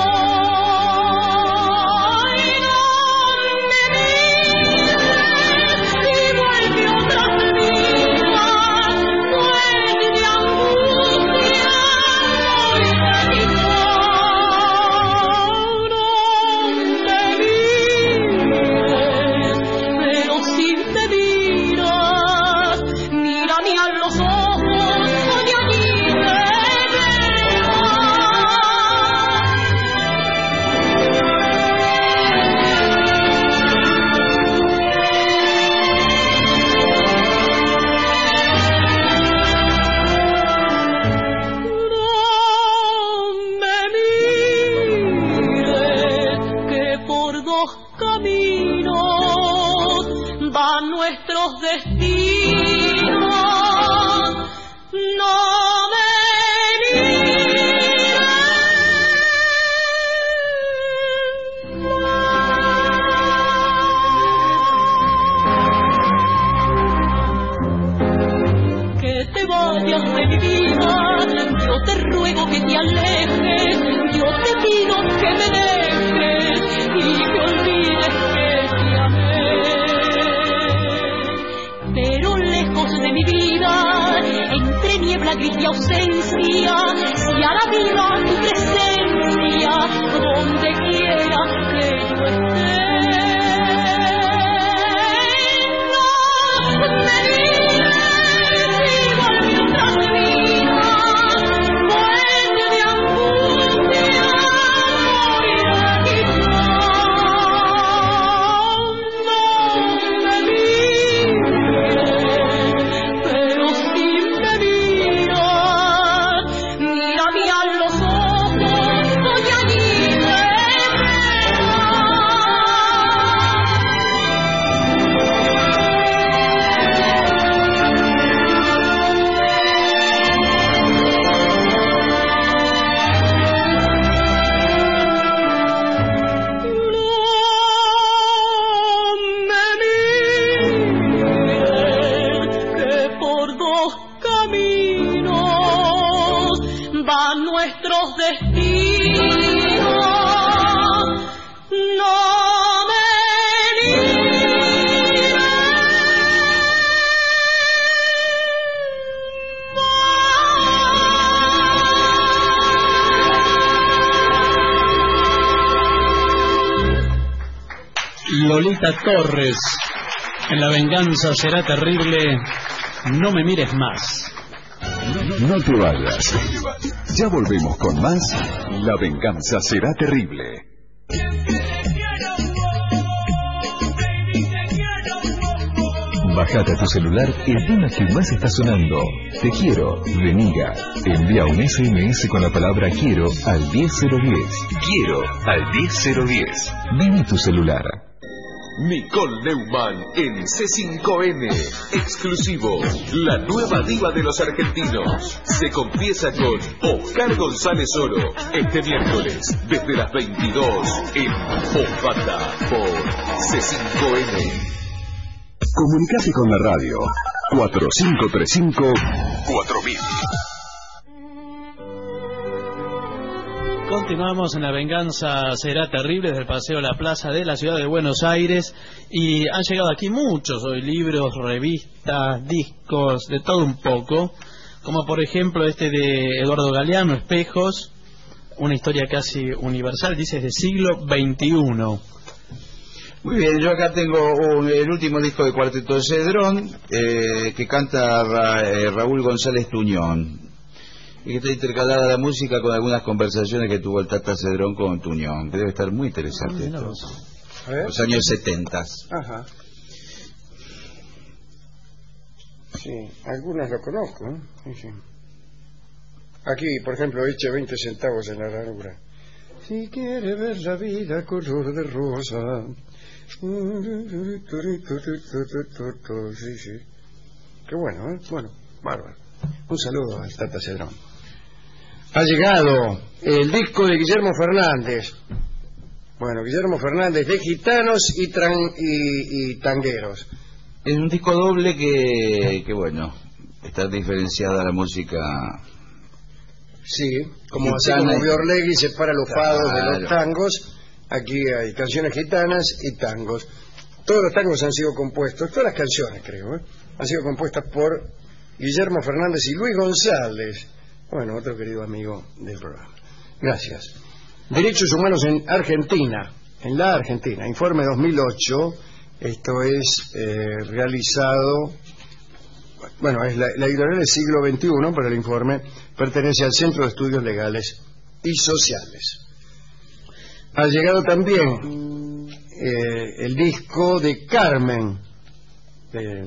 Mírame a los ojos, voy allí. Lolita Torres. En La venganza será terrible. No me mires más. No te vayas. Ya volvemos con más. La venganza será terrible. Bájate a tu celular el tema que más está sonando. Te quiero, de Niga. Envía un SMS con la palabra quiero al 10010. Quiero al 10010. Vive tu celular. Nicole Neumann en C5N. Exclusivo. La nueva diva de los argentinos. Se confiesa con Oscar González Oro. Este miércoles, desde las 22, en Postbanda por C5N. Comunicate con la radio 4535-4000. Continuamos en La venganza será terrible desde el Paseo La Plaza de la ciudad de Buenos Aires y han llegado aquí muchos hoy, libros, revistas, discos, de todo un poco, como por ejemplo este de Eduardo Galeano, Espejos, una historia casi universal, dice es del siglo XXI. Muy bien, yo acá tengo el último disco de Cuarteto Cedrón, que canta Raúl González Tuñón, y que está intercalada la música con algunas conversaciones que tuvo el Tata Cedrón con Tuñón, que debe estar muy interesante esto. Los años 70. Ajá. Sí, algunas lo conozco, ¿eh? Sí, sí. Aquí, por ejemplo, eche 20 centavos en la ranura. Si quiere ver la vida color de rosa. Sí, sí. Qué bueno, ¿eh? Bueno, bárbaro. Un saludo al Tata Cedrón. Ha llegado el disco de Guillermo Fernández. Bueno, Guillermo Fernández de gitanos y tangueros. Es un disco doble que bueno, está diferenciada la música. Sí, como así como Biorlegui separa los fados de los tangos, aquí hay canciones gitanas y tangos. Todos los tangos han sido compuestos, todas las canciones creo, han sido compuestas por Guillermo Fernández y Luis González, bueno, otro querido amigo del programa. Gracias. Derechos humanos en Argentina, en la Argentina, informe 2008, esto es realizado, bueno, es la editorial del siglo XXI, pero el informe pertenece al Centro de Estudios Legales y Sociales. Ha llegado también el disco de Carmen, de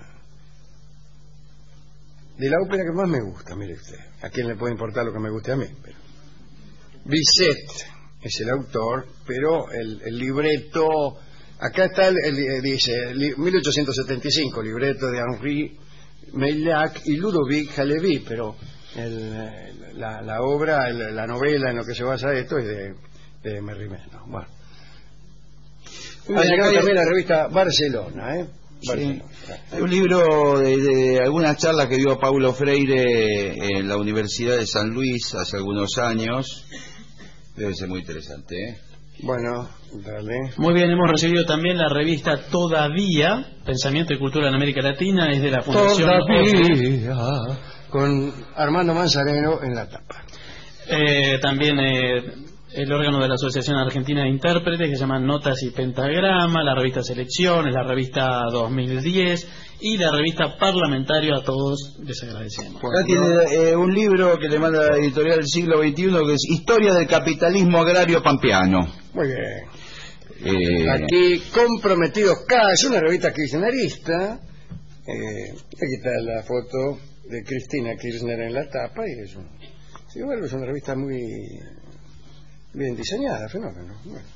la ópera que más me gusta, mire usted. A quién le puede importar lo que me guste a mí, pero Bizet es el autor, pero el libreto, acá está dice 1875, libreto de Henri Meillac y Ludovic Halevi, pero la obra, la novela en lo que se basa esto es de Merrimeno. Bueno, ha llegado también la revista Barcelona, ¿eh? Sí. Hay un libro de algunas charlas que dio Paulo Freire en la Universidad de San Luis hace algunos años. Debe ser muy interesante, ¿eh? Bueno, dale. Muy bien, hemos recibido también la revista Todavía, Pensamiento y Cultura en América Latina, es de la Fundación Todavía, con Armando Manzanero en la tapa. También el órgano de la Asociación Argentina de Intérpretes, que se llama Notas y Pentagrama, la revista Selecciones, la revista 2010 y la revista Parlamentario. A todos les agradecemos. Acá tiene un libro que le manda la editorial del siglo XXI, que es Historia del Capitalismo Agrario Pampeano. Muy bien. Aquí Comprometidos K, es una revista kirchnerista. Aquí está la foto de Cristina Kirchner en la tapa y es una revista muy bien diseñada, fenómeno. Bueno,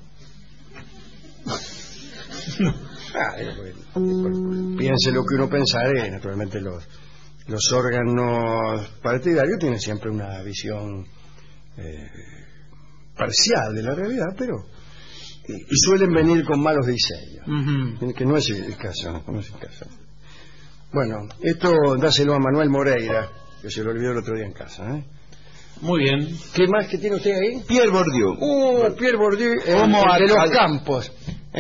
piense lo que uno pensare, naturalmente los órganos partidarios tienen siempre una visión parcial de la realidad, pero y suelen venir con malos diseños, que no es el caso, no es el caso. Bueno, esto dáselo a Manuel Moreira, que se lo olvidó el otro día en casa, ¿eh? Muy bien. ¿Qué más que tiene usted ahí? Pierre Bourdieu. Pierre Bourdieu, el de los campos.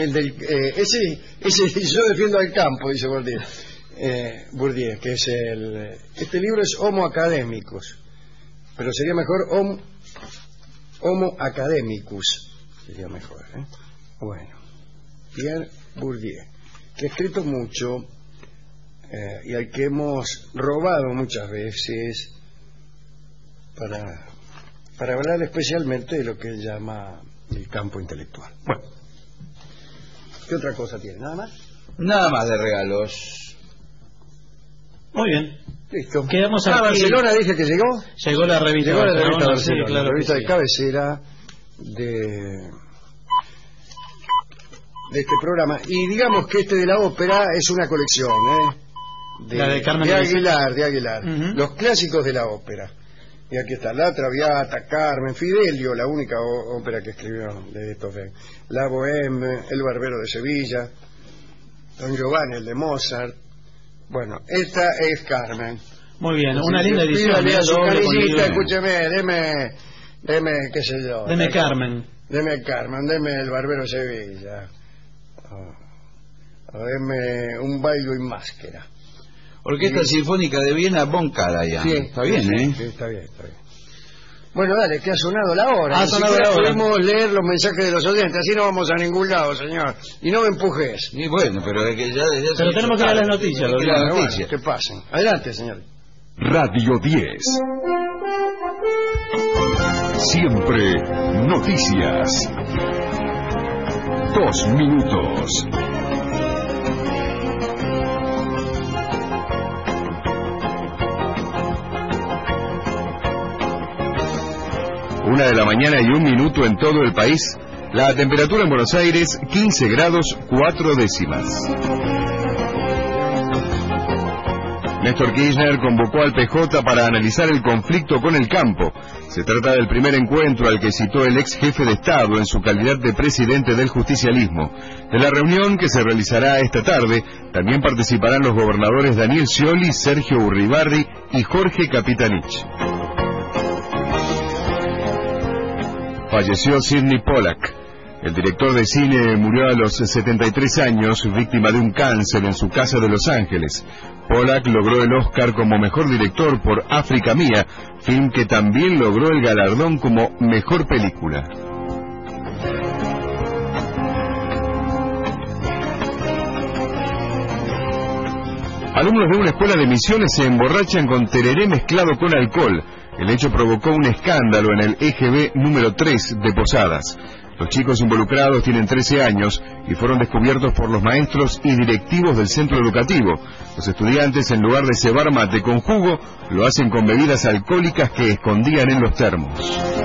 Ese yo defiendo al campo, dice Bourdieu. Bourdieu, que es este libro es Homo Academicus, pero sería mejor Homo Academicus, sería mejor, ¿eh? Bueno. Pierre Bourdieu, que ha escrito mucho y al que hemos robado muchas veces para hablar especialmente de lo que él llama el campo intelectual. Bueno, ¿qué otra cosa tiene? ¿Nada más? Nada más de regalos. Muy bien. Listo. Quedamos aquí. Barcelona dice que llegó. Llegó la revista Barcelona, sí, claro, la revista sí. de cabecera de este programa. Y digamos que este de la ópera es una colección, La de Carmen de Aguilar. Uh-huh. Los clásicos de la ópera. Y aquí está La Traviata, Carmen, Fidelio, la única ópera que escribió de Beethoven, La Bohème, El Barbero de Sevilla, Don Giovanni, el de Mozart. Bueno, esta es Carmen. Muy bien, una linda edición. Pídale a su doble con caricita, libro. escúcheme, deme, qué sé yo. Deme Carmen. Deme Carmen, deme El Barbero de Sevilla. O deme Un baile y máscara. Orquesta Sinfónica de Viena, Von Karajan. Sí, Está bien, ¿eh? Sí, está bien. Bueno, dale, que ha sonado la hora. Ha sonado la hora. Podemos leer los mensajes de los oyentes, así no vamos a ningún lado, señor. Y no me empujes. Y bueno, pero es que ya... Pero tenemos que dar las noticias. Las Bueno, noticias. que pasen. Adelante, señor. Radio 10. Siempre noticias. 2 minutos. Una de la mañana y 1 minuto en todo el país. La temperatura en Buenos Aires, 15 grados 4 décimas. Néstor Kirchner convocó al PJ para analizar el conflicto con el campo. Se trata del primer encuentro al que citó el ex jefe de Estado en su calidad de presidente del justicialismo. De la reunión, que se realizará esta tarde, también participarán los gobernadores Daniel Scioli, Sergio Urribarri y Jorge Capitanich. Falleció Sidney Pollack. El director de cine murió a los 73 años, víctima de un cáncer en su casa de Los Ángeles. Pollack logró el Oscar como mejor director por África Mía, film que también logró el galardón como mejor película. Alumnos de una escuela de Misiones se emborrachan con tereré mezclado con alcohol. El hecho provocó un escándalo en el EGB número 3 de Posadas. Los chicos involucrados tienen 13 años y fueron descubiertos por los maestros y directivos del centro educativo. Los estudiantes, en lugar de cebar mate con jugo, lo hacen con bebidas alcohólicas que escondían en los termos.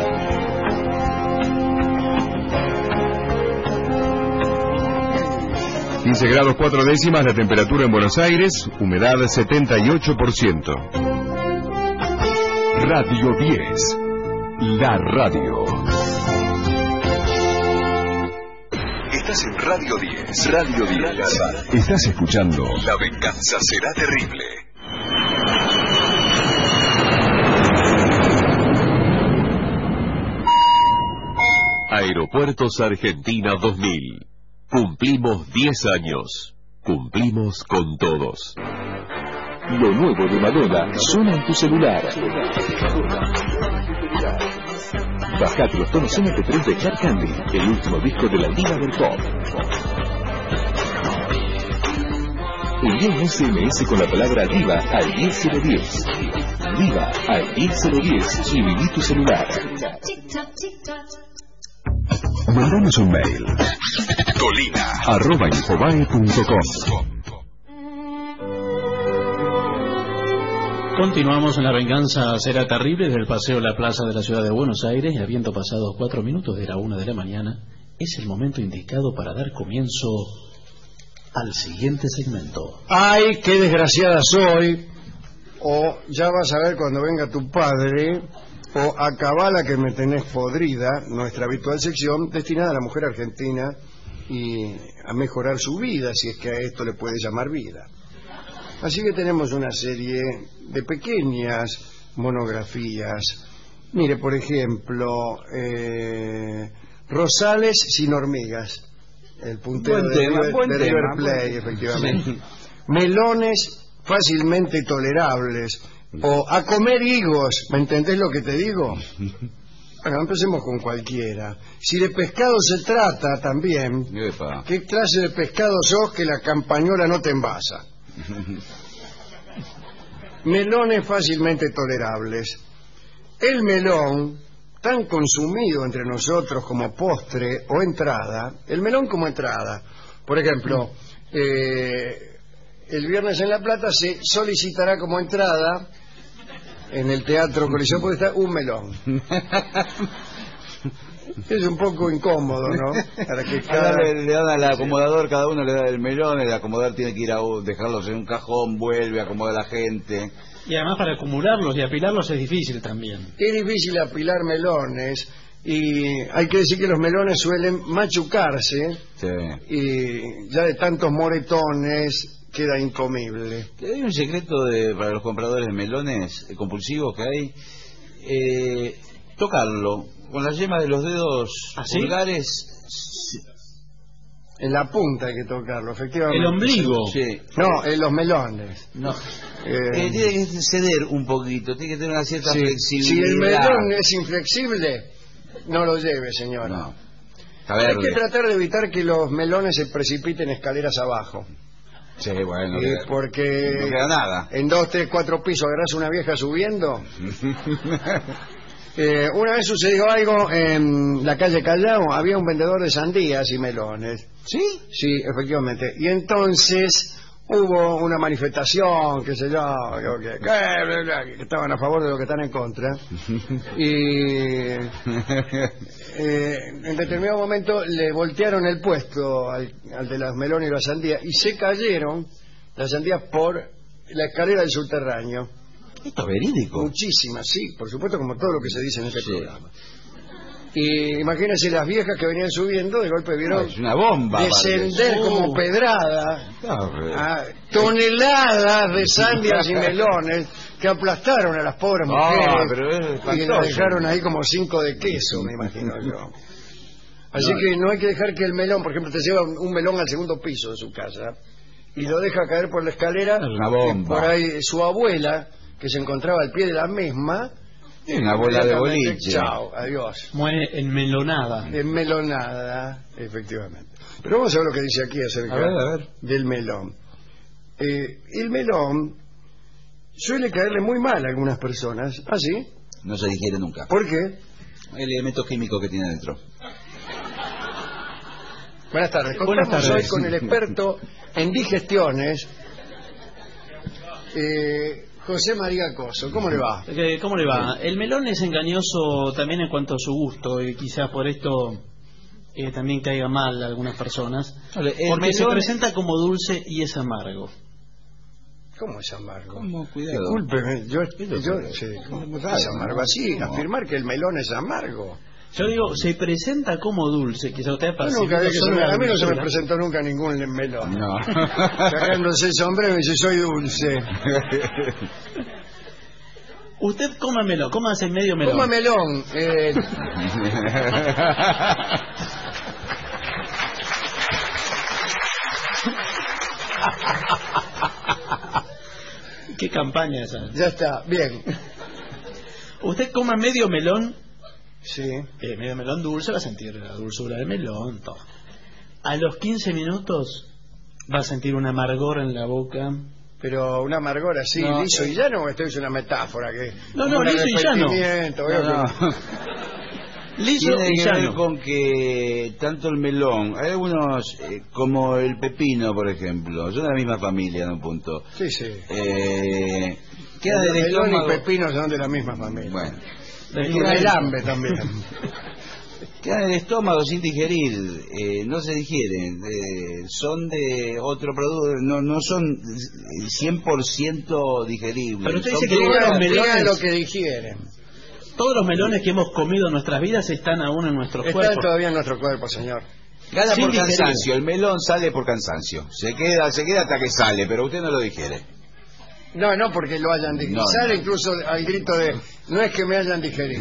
...15 grados 4 décimas la temperatura en Buenos Aires, humedad 78%. Radio 10, la radio. Estás en Radio 10. Radio 10. Estás escuchando La venganza será terrible. Aeropuertos Argentina 2000. Cumplimos 10 años. Cumplimos con todos. Lo nuevo de Madonna suena en tu celular. Bajate los tonos MP3 de Hard Candy, el último disco de la diva del pop. Envía un SMS con la palabra diva al 10010. Diva al 10010 y viví tu celular. Mandanos un mail. colina@infobae.com. Continuamos en La venganza será terrible desde el paseo La Plaza de la ciudad de Buenos Aires, y habiendo pasado 4 minutos de la 1 de la mañana, es el momento indicado para dar comienzo al siguiente segmento. ¡Ay, qué desgraciada soy! O ya vas a ver cuando venga tu padre, o acabala que me tenés podrida, nuestra habitual sección destinada a la mujer argentina y a mejorar su vida, si es que a esto le puede llamar vida. Así que tenemos una serie de pequeñas monografías. Mire, por ejemplo, Rosales sin hormigas, el puntero de River Plate, efectivamente. Sí. Melones fácilmente tolerables, o a comer higos, ¿me entendés lo que te digo? Bueno, empecemos con cualquiera. Si de pescado se trata también, Epa. ¿qué clase de pescado sos que la campañola no te envasa? Melones fácilmente tolerables. El melón, tan consumido entre nosotros como postre o entrada, el melón como entrada. Por ejemplo, el viernes en La Plata se solicitará como entrada en el Teatro Coliseo Podestá un melón. Es un poco incómodo, ¿no? Para que le dan al acomodador, cada uno le da el melón, el acomodador tiene que ir a dejarlos en un cajón, vuelve, acomoda a la gente. Y además para acumularlos y apilarlos es difícil también. Es difícil apilar melones y hay que decir que los melones suelen machucarse, Sí. y ya de tantos moretones queda incomible. Hay un secreto para los compradores de melones compulsivos que hay, tocarlo con la yema de los dedos ¿Ah, sí? pulgares. En la punta hay que tocarlo, efectivamente. El ombligo. Sí. No, en los melones. No. Eh, Tiene que ceder un poquito, tiene que tener una cierta Sí. flexibilidad. Si el melón es inflexible, no lo lleve, señora. No. Está Hay verde. que tratar de evitar que los melones se precipiten escaleras abajo. Sí, bueno. Porque no queda nada. en 2, 3, 4 pisos agarrás una vieja subiendo. Una vez sucedió algo en la calle Callao, había un vendedor de sandías y melones. ¿Sí? Sí, efectivamente. Y entonces hubo una manifestación, qué sé yo, que estaban a favor de lo que están en contra. Y en determinado momento le voltearon el puesto al de los melones y las sandías y se cayeron las sandías por la escalera del subterráneo. Esto es verídico. Muchísimas, sí, por supuesto, como todo lo que se dice en este Sí. programa. Y imagínense las viejas que venían subiendo, de golpe vieron Es una bomba. descender aparte. como pedrada Ah, a toneladas de sandías y melones que aplastaron a las pobres mujeres pero es y espantoso. las dejaron ahí como 5 de queso, me imagino yo. Así que no hay que dejar que el melón, por ejemplo, te lleva un melón al segundo piso de su casa y lo deja caer por la escalera. Es una bomba. Y por ahí su abuela, que se encontraba al pie de la misma, Es una bola de inmediatamente, boliche. chao, adiós. Muere enmelonada. Enmelonada, efectivamente. Pero vamos a ver lo que dice aquí acerca A ver. del melón. El melón suele caerle muy mal a algunas personas. ¿Ah, sí? No se digiere nunca. ¿Por qué? El elemento químico que tiene dentro. Buenas tardes. Buenas Contamos tardes. hoy con el experto en digestiones, José María Coso. ¿Cómo le va? ¿Cómo le va? El melón es engañoso también en cuanto a su gusto y quizás por esto también caiga mal a algunas personas. Porque se presenta como dulce y es amargo. ¿Cómo es amargo? ¿Cómo? Cuidado. Discúlpeme, yo sí, ¿cómo es amargo? Así, afirmar que el melón es amargo. Yo digo, se presenta como dulce, quizás usted Yo nunca vi que a mí no se me presentó nunca ningún melón. No. Sacándose el sombrero y dice, soy dulce. Usted coma melón, cómase medio melón. Coma melón. ¿Qué campaña esa? Ya está, bien. Usted coma medio melón, Sí. medio melón dulce, va a sentir la dulzura del melón, todo. A los 15 minutos va a sentir un amargor en la boca. Pero una amargora así, No, liso y llano, esto es una metáfora que... No, como un liso y llano. arrepentimiento, veo No, que- no. Liso Tiene y que ver llano. con que tanto el melón, hay algunos como el pepino, por ejemplo, son de la misma familia en un punto. Sí, sí. Queda del Melón estómago. y pepino son de la misma familia. Bueno, Y melambe también. quedan en el estómago sin digerir, no se digieren, son de otro producto, no son 100% digeribles. Pero usted Son dice que duros. los Diga melones- lo que digieren. Todos los melones que hemos comido en nuestras vidas están aún en nuestros Está cuerpos. todavía en nuestro cuerpo, señor. Gana sin por digerir. cansancio, el melón sale por cansancio, se queda hasta que sale, pero usted no lo digiere. No, no porque lo hayan digerido. No, Sale no. incluso al grito de, no es que me hayan digerido.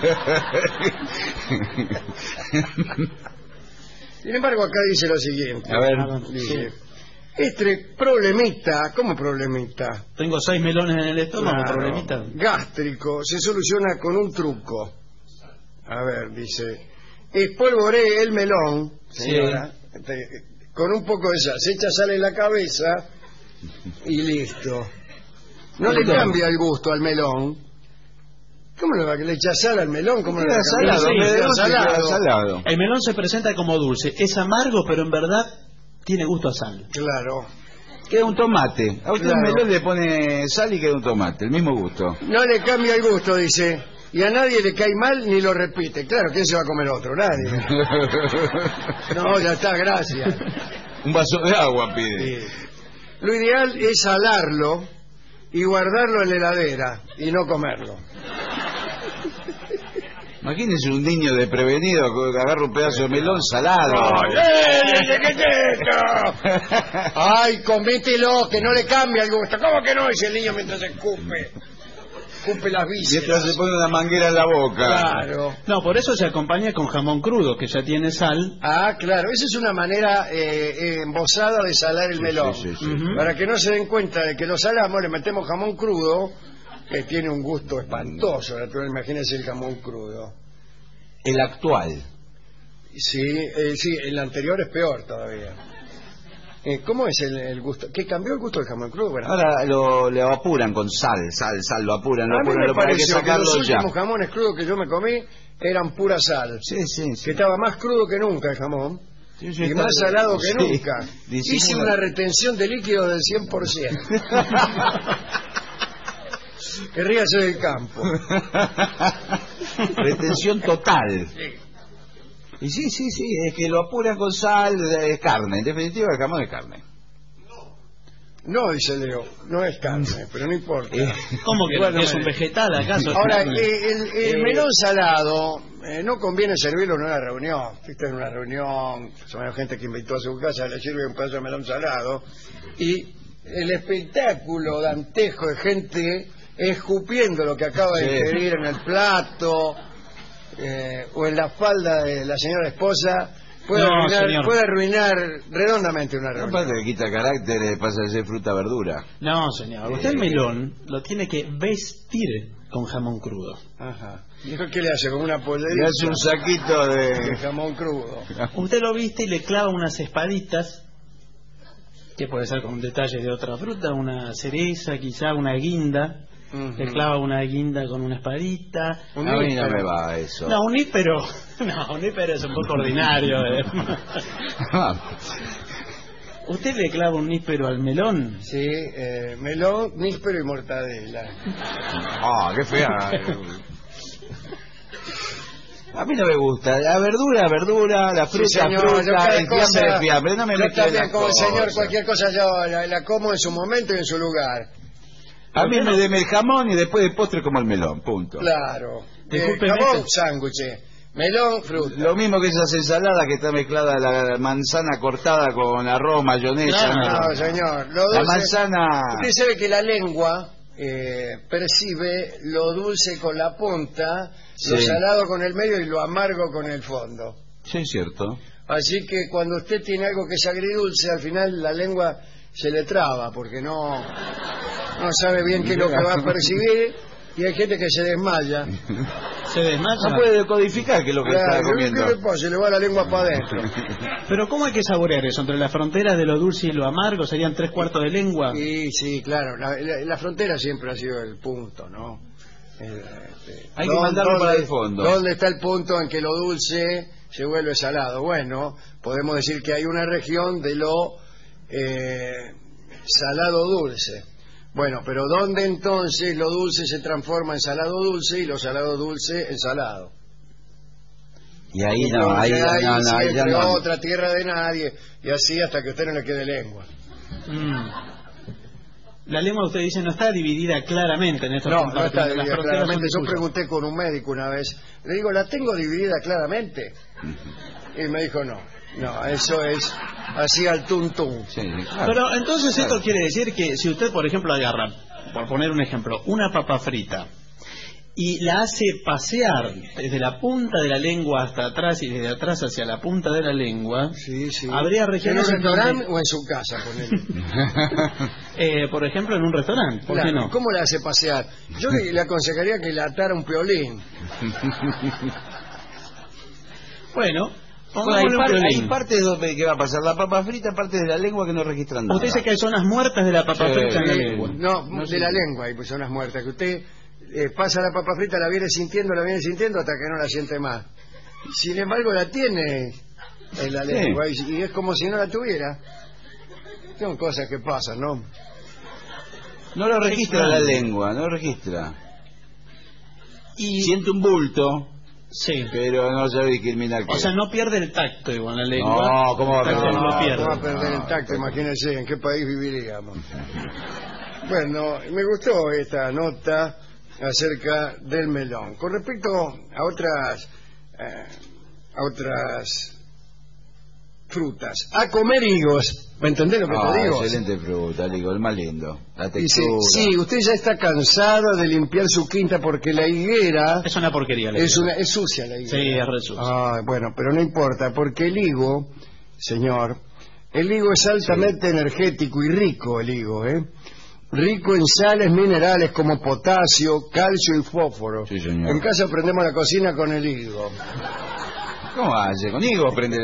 Sin embargo, acá dice lo siguiente. A ver. Dice, este problemita, ¿cómo problemita? Tengo 6 melones en el estómago, Claro, problemita. gástrico, se soluciona con un truco. A ver, dice, espolvoree el melón, señora, con un poco de sal, se echa sal en la cabeza y listo. No le cambia el gusto al melón. ¿Cómo le va a que le echa sal al melón? ¿Cómo le va a cambiar? Salado. El melón se presenta como dulce, es amargo, pero en verdad tiene gusto a sal. Claro. Queda un tomate. A usted el melón le pone sal y queda un tomate, el mismo gusto. No le cambia el gusto, dice. Y a nadie le cae mal ni lo repite. Claro, ¿quién se va a comer otro? Nadie. No, ya está, gracias. Un vaso de agua pide. Sí. Lo ideal es salarlo y guardarlo en la heladera y no comerlo. Imagínese un niño desprevenido que agarra un pedazo de melón salado. ¿Qué es esto? Ay, comételo, que no le cambia el gusto. ¿Cómo que no? Dice el niño mientras se escupe las vísceras. Mientras se pone una manguera en la boca. Claro. No, por eso se acompaña con jamón crudo, que ya tiene sal. Ah, claro, esa es una manera embosada de salar el melón. Sí. Para que no se den cuenta de que lo salamos, le metemos jamón crudo, que tiene un gusto espantoso. Imagínense el jamón crudo. El actual. Sí, el anterior es peor todavía. ¿Cómo es el gusto? ¿Qué cambió el gusto del jamón crudo? Bueno, ahora lo apuran con sal, lo apuran, a mí me para que pareció que sacarlo los ya. últimos jamones crudos que yo me comí eran pura sal. Sí. Que estaba más crudo que nunca el jamón. Sí, Y más salado que nunca. Disimula. Hice una retención de líquido del 100%. Querría ser el campo. Retención total. Y sí, es que lo apuran con sal, es carne. En definitiva, el jamón es carne. No, dice Leo, no es carne, pero no importa. ¿Cómo que Bueno, es un vegetal acaso? Ahora, el melón salado no conviene servirlo en una reunión. Si está en una reunión, son gente que invitó a su casa, le sirve un pedazo de melón salado, y el espectáculo dantesco de gente escupiendo lo que acaba de ingerir en el plato o en la falda de la señora esposa puede arruinar redondamente una reunión. Aparte que quita carácter, pasa a ser fruta-verdura. No, señor, usted el melón lo tiene que vestir con jamón crudo. Ajá. ¿Y qué le hace? ¿Con una pollerita? Le hace un saquito de jamón crudo. Usted lo viste y le clava unas espaditas, que puede ser con un detalle de otra fruta, una cereza, quizá una guinda. Le clava una guinda con una espadita. A mí no me va eso. No, un níspero. No, un níspero es un poco ordinario. ¿Usted le clava un níspero al melón? Sí, melón, níspero y mortadela. Ah, qué fea. A mí no me gusta. La verdura, la fruta, sí, señor, fruta, el fiambre, no me yo mezclen también las como cosas. señor, cualquier cosa yo la como en su momento y en su lugar. A mí me deme el jamón y después de postre como el melón, punto. Claro. Discúlpeme. Jamón, sándwich, melón, fruta. Lo mismo que esas ensaladas que está mezclada la manzana cortada con arroz, mayonesa. Claro. No, señor. Lo La dulce, manzana... usted sabe que la lengua percibe lo dulce con la punta, lo Sí. salado con el medio y lo amargo con el fondo. Sí, es cierto. Así que cuando usted tiene algo que es agridulce, al final la lengua se le traba porque no sabe bien qué es lo que va a percibir y hay gente que se desmaya. ¿Se desmaya? No puede decodificar que es lo que está Claro, comiendo. ¿qué le pasa? Se le va la lengua para adentro. Pero ¿cómo hay que saborear eso? ¿Entre las fronteras de lo dulce y lo amargo serían 3/4 de lengua? Sí, claro. La frontera siempre ha sido el punto, ¿no? Hay que mandarlo para el fondo. ¿Dónde está el punto en que lo dulce se vuelve salado? Bueno, podemos decir que hay una región de lo salado dulce. Bueno, pero ¿dónde entonces lo dulce se transforma en salado dulce y lo salado dulce en salado? Y ahí no, ahí ya siempre no. otra tierra de nadie, y así hasta que a usted no le quede lengua. La lengua, usted dice, no está dividida claramente en estos No está compartimentos. Las dividida fronteras claramente. son Yo difusas. pregunté con un médico una vez, le digo, ¿la tengo dividida claramente? Y me dijo, no, eso es así al tuntún. Sí, claro. Pero entonces esto quiere decir que si usted, por ejemplo, agarra, por poner un ejemplo, una papa frita y la hace pasear desde la punta de la lengua hasta atrás y desde atrás hacia la punta de la lengua, Sí. habría ¿En regiones un en donde- restaurante o en su casa? Ponele. por ejemplo, en un restaurante, ¿por qué Claro, no? ¿cómo la hace pasear? Yo le aconsejaría que le atara un piolín. Bueno, Bueno, hay partes donde que va a pasar la papa frita, partes de la lengua que no registran nada. Usted dice que hay zonas muertas de la papa frita en la lengua. No, de la lengua hay personas muertas, que usted pasa la papa frita, la viene sintiendo hasta que no la siente más. Sin embargo, la tiene en la lengua y es como si no la tuviera. Son cosas que pasan, ¿no? No lo registra la lengua, no lo registra. Y siente un bulto. Sí. Pero no sabe discriminar. O sea, no pierde el tacto igual la lengua. No, ¿cómo va a perder? No pierde. ¿Cómo va a perder el tacto? Imagínense en qué país viviríamos. Bueno, me gustó esta nota acerca del melón. Con respecto a otras frutas, a comer higos. ¿Me entendés lo que te digo? Excelente fruta, digo, el más lindo. La Dice, textura. sí, usted ya está cansado de limpiar su quinta porque la higuera Es una porquería la es higuera. sucia la higuera. Sí, es re sucia. Bueno, pero no importa, porque el higo, señor, el higo es altamente energético y rico, el higo, rico en sales minerales como potasio, calcio y fósforo. Sí, señor. En casa aprendemos la cocina con el higo. ¿Cómo hace? Con higo aprende.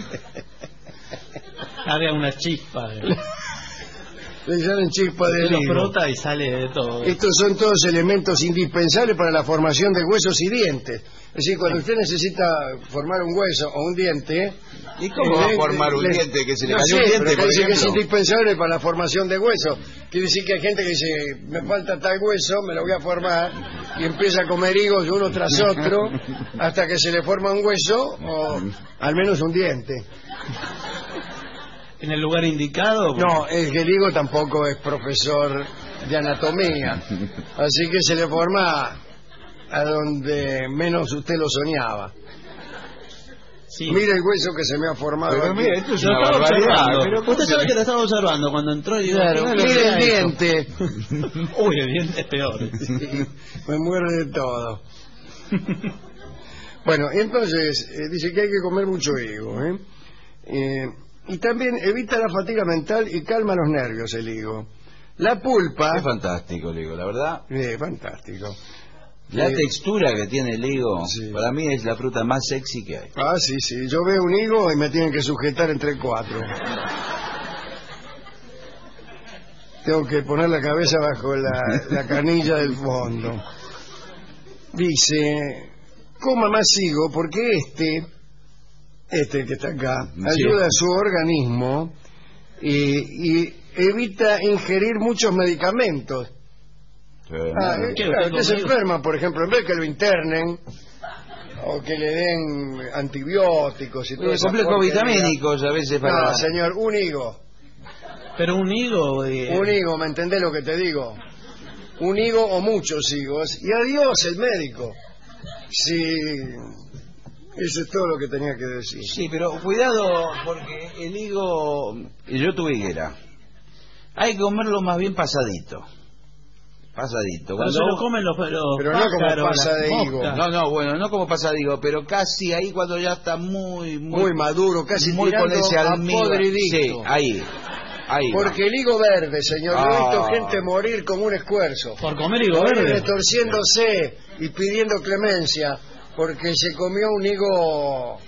Había una chispa. Le salen chispas de Lo higo. frota y sale de todo. Estos son todos elementos indispensables para la formación de huesos y dientes. Es decir, cuando usted necesita formar un hueso o un diente... ¿Y cómo va a formar un diente que se le no cayó sé, un diente, pero por dice que es ejemplo? indispensable para la formación de huesos. Quiere decir que hay gente que dice, me falta tal hueso, me lo voy a formar, y empieza a comer higos uno tras otro, hasta que se le forma un hueso o al menos un diente. ¿En el lugar indicado? No, es que el higo tampoco es profesor de anatomía, así que se le forma a donde menos usted lo soñaba. Sí. Mira el hueso que se me ha formado. Pero aquí. mira, esto es Lo una estaba barbaridad. observando. Pero ¿cómo Usted se sabe ve? que lo estaba observando cuando entró y digo, Claro, ¿qué es lo que mire el era eso? diente. Uy, el diente es peor. Me muerde de todo. Bueno, entonces dice que hay que comer mucho higo, y también evita la fatiga mental y calma los nervios el higo. La pulpa Es fantástico, digo, la verdad. fantástico. La textura que tiene el higo, Sí. para mí es la fruta más sexy que hay. Sí, yo veo un higo y me tienen que sujetar entre cuatro. Tengo que poner la cabeza bajo la canilla del fondo. Dice, coma más higo porque este que está acá, Sí. ayuda a su organismo y evita ingerir muchos medicamentos. Claro, usted se enferma, por ejemplo, en vez que lo internen o que le den antibióticos y todo eso. Complejos vitamínicos a veces para... No, señor, un higo. Pero un higo... Un higo, ¿me entendés lo que te digo? Un higo o muchos higos. Y adiós el médico. Sí, eso es todo lo que tenía que decir. Sí, pero cuidado, porque el higo... Yo tuve higuera. Hay que comerlo más bien pasadito. Pasadito. Cuando se lo comen los Pero no como pájaros, pasa las de higo. moscas. No, bueno, no como pasa digo, pero casi ahí cuando ya está muy Maduro, casi muy con tirando ese a almíbar. podridito. Sí, ahí va. Porque el higo verde, señor, yo he visto Ah. gente morir como un escuerzo. Por comer higo Morir verde. retorciéndose y pidiendo clemencia porque se comió un higo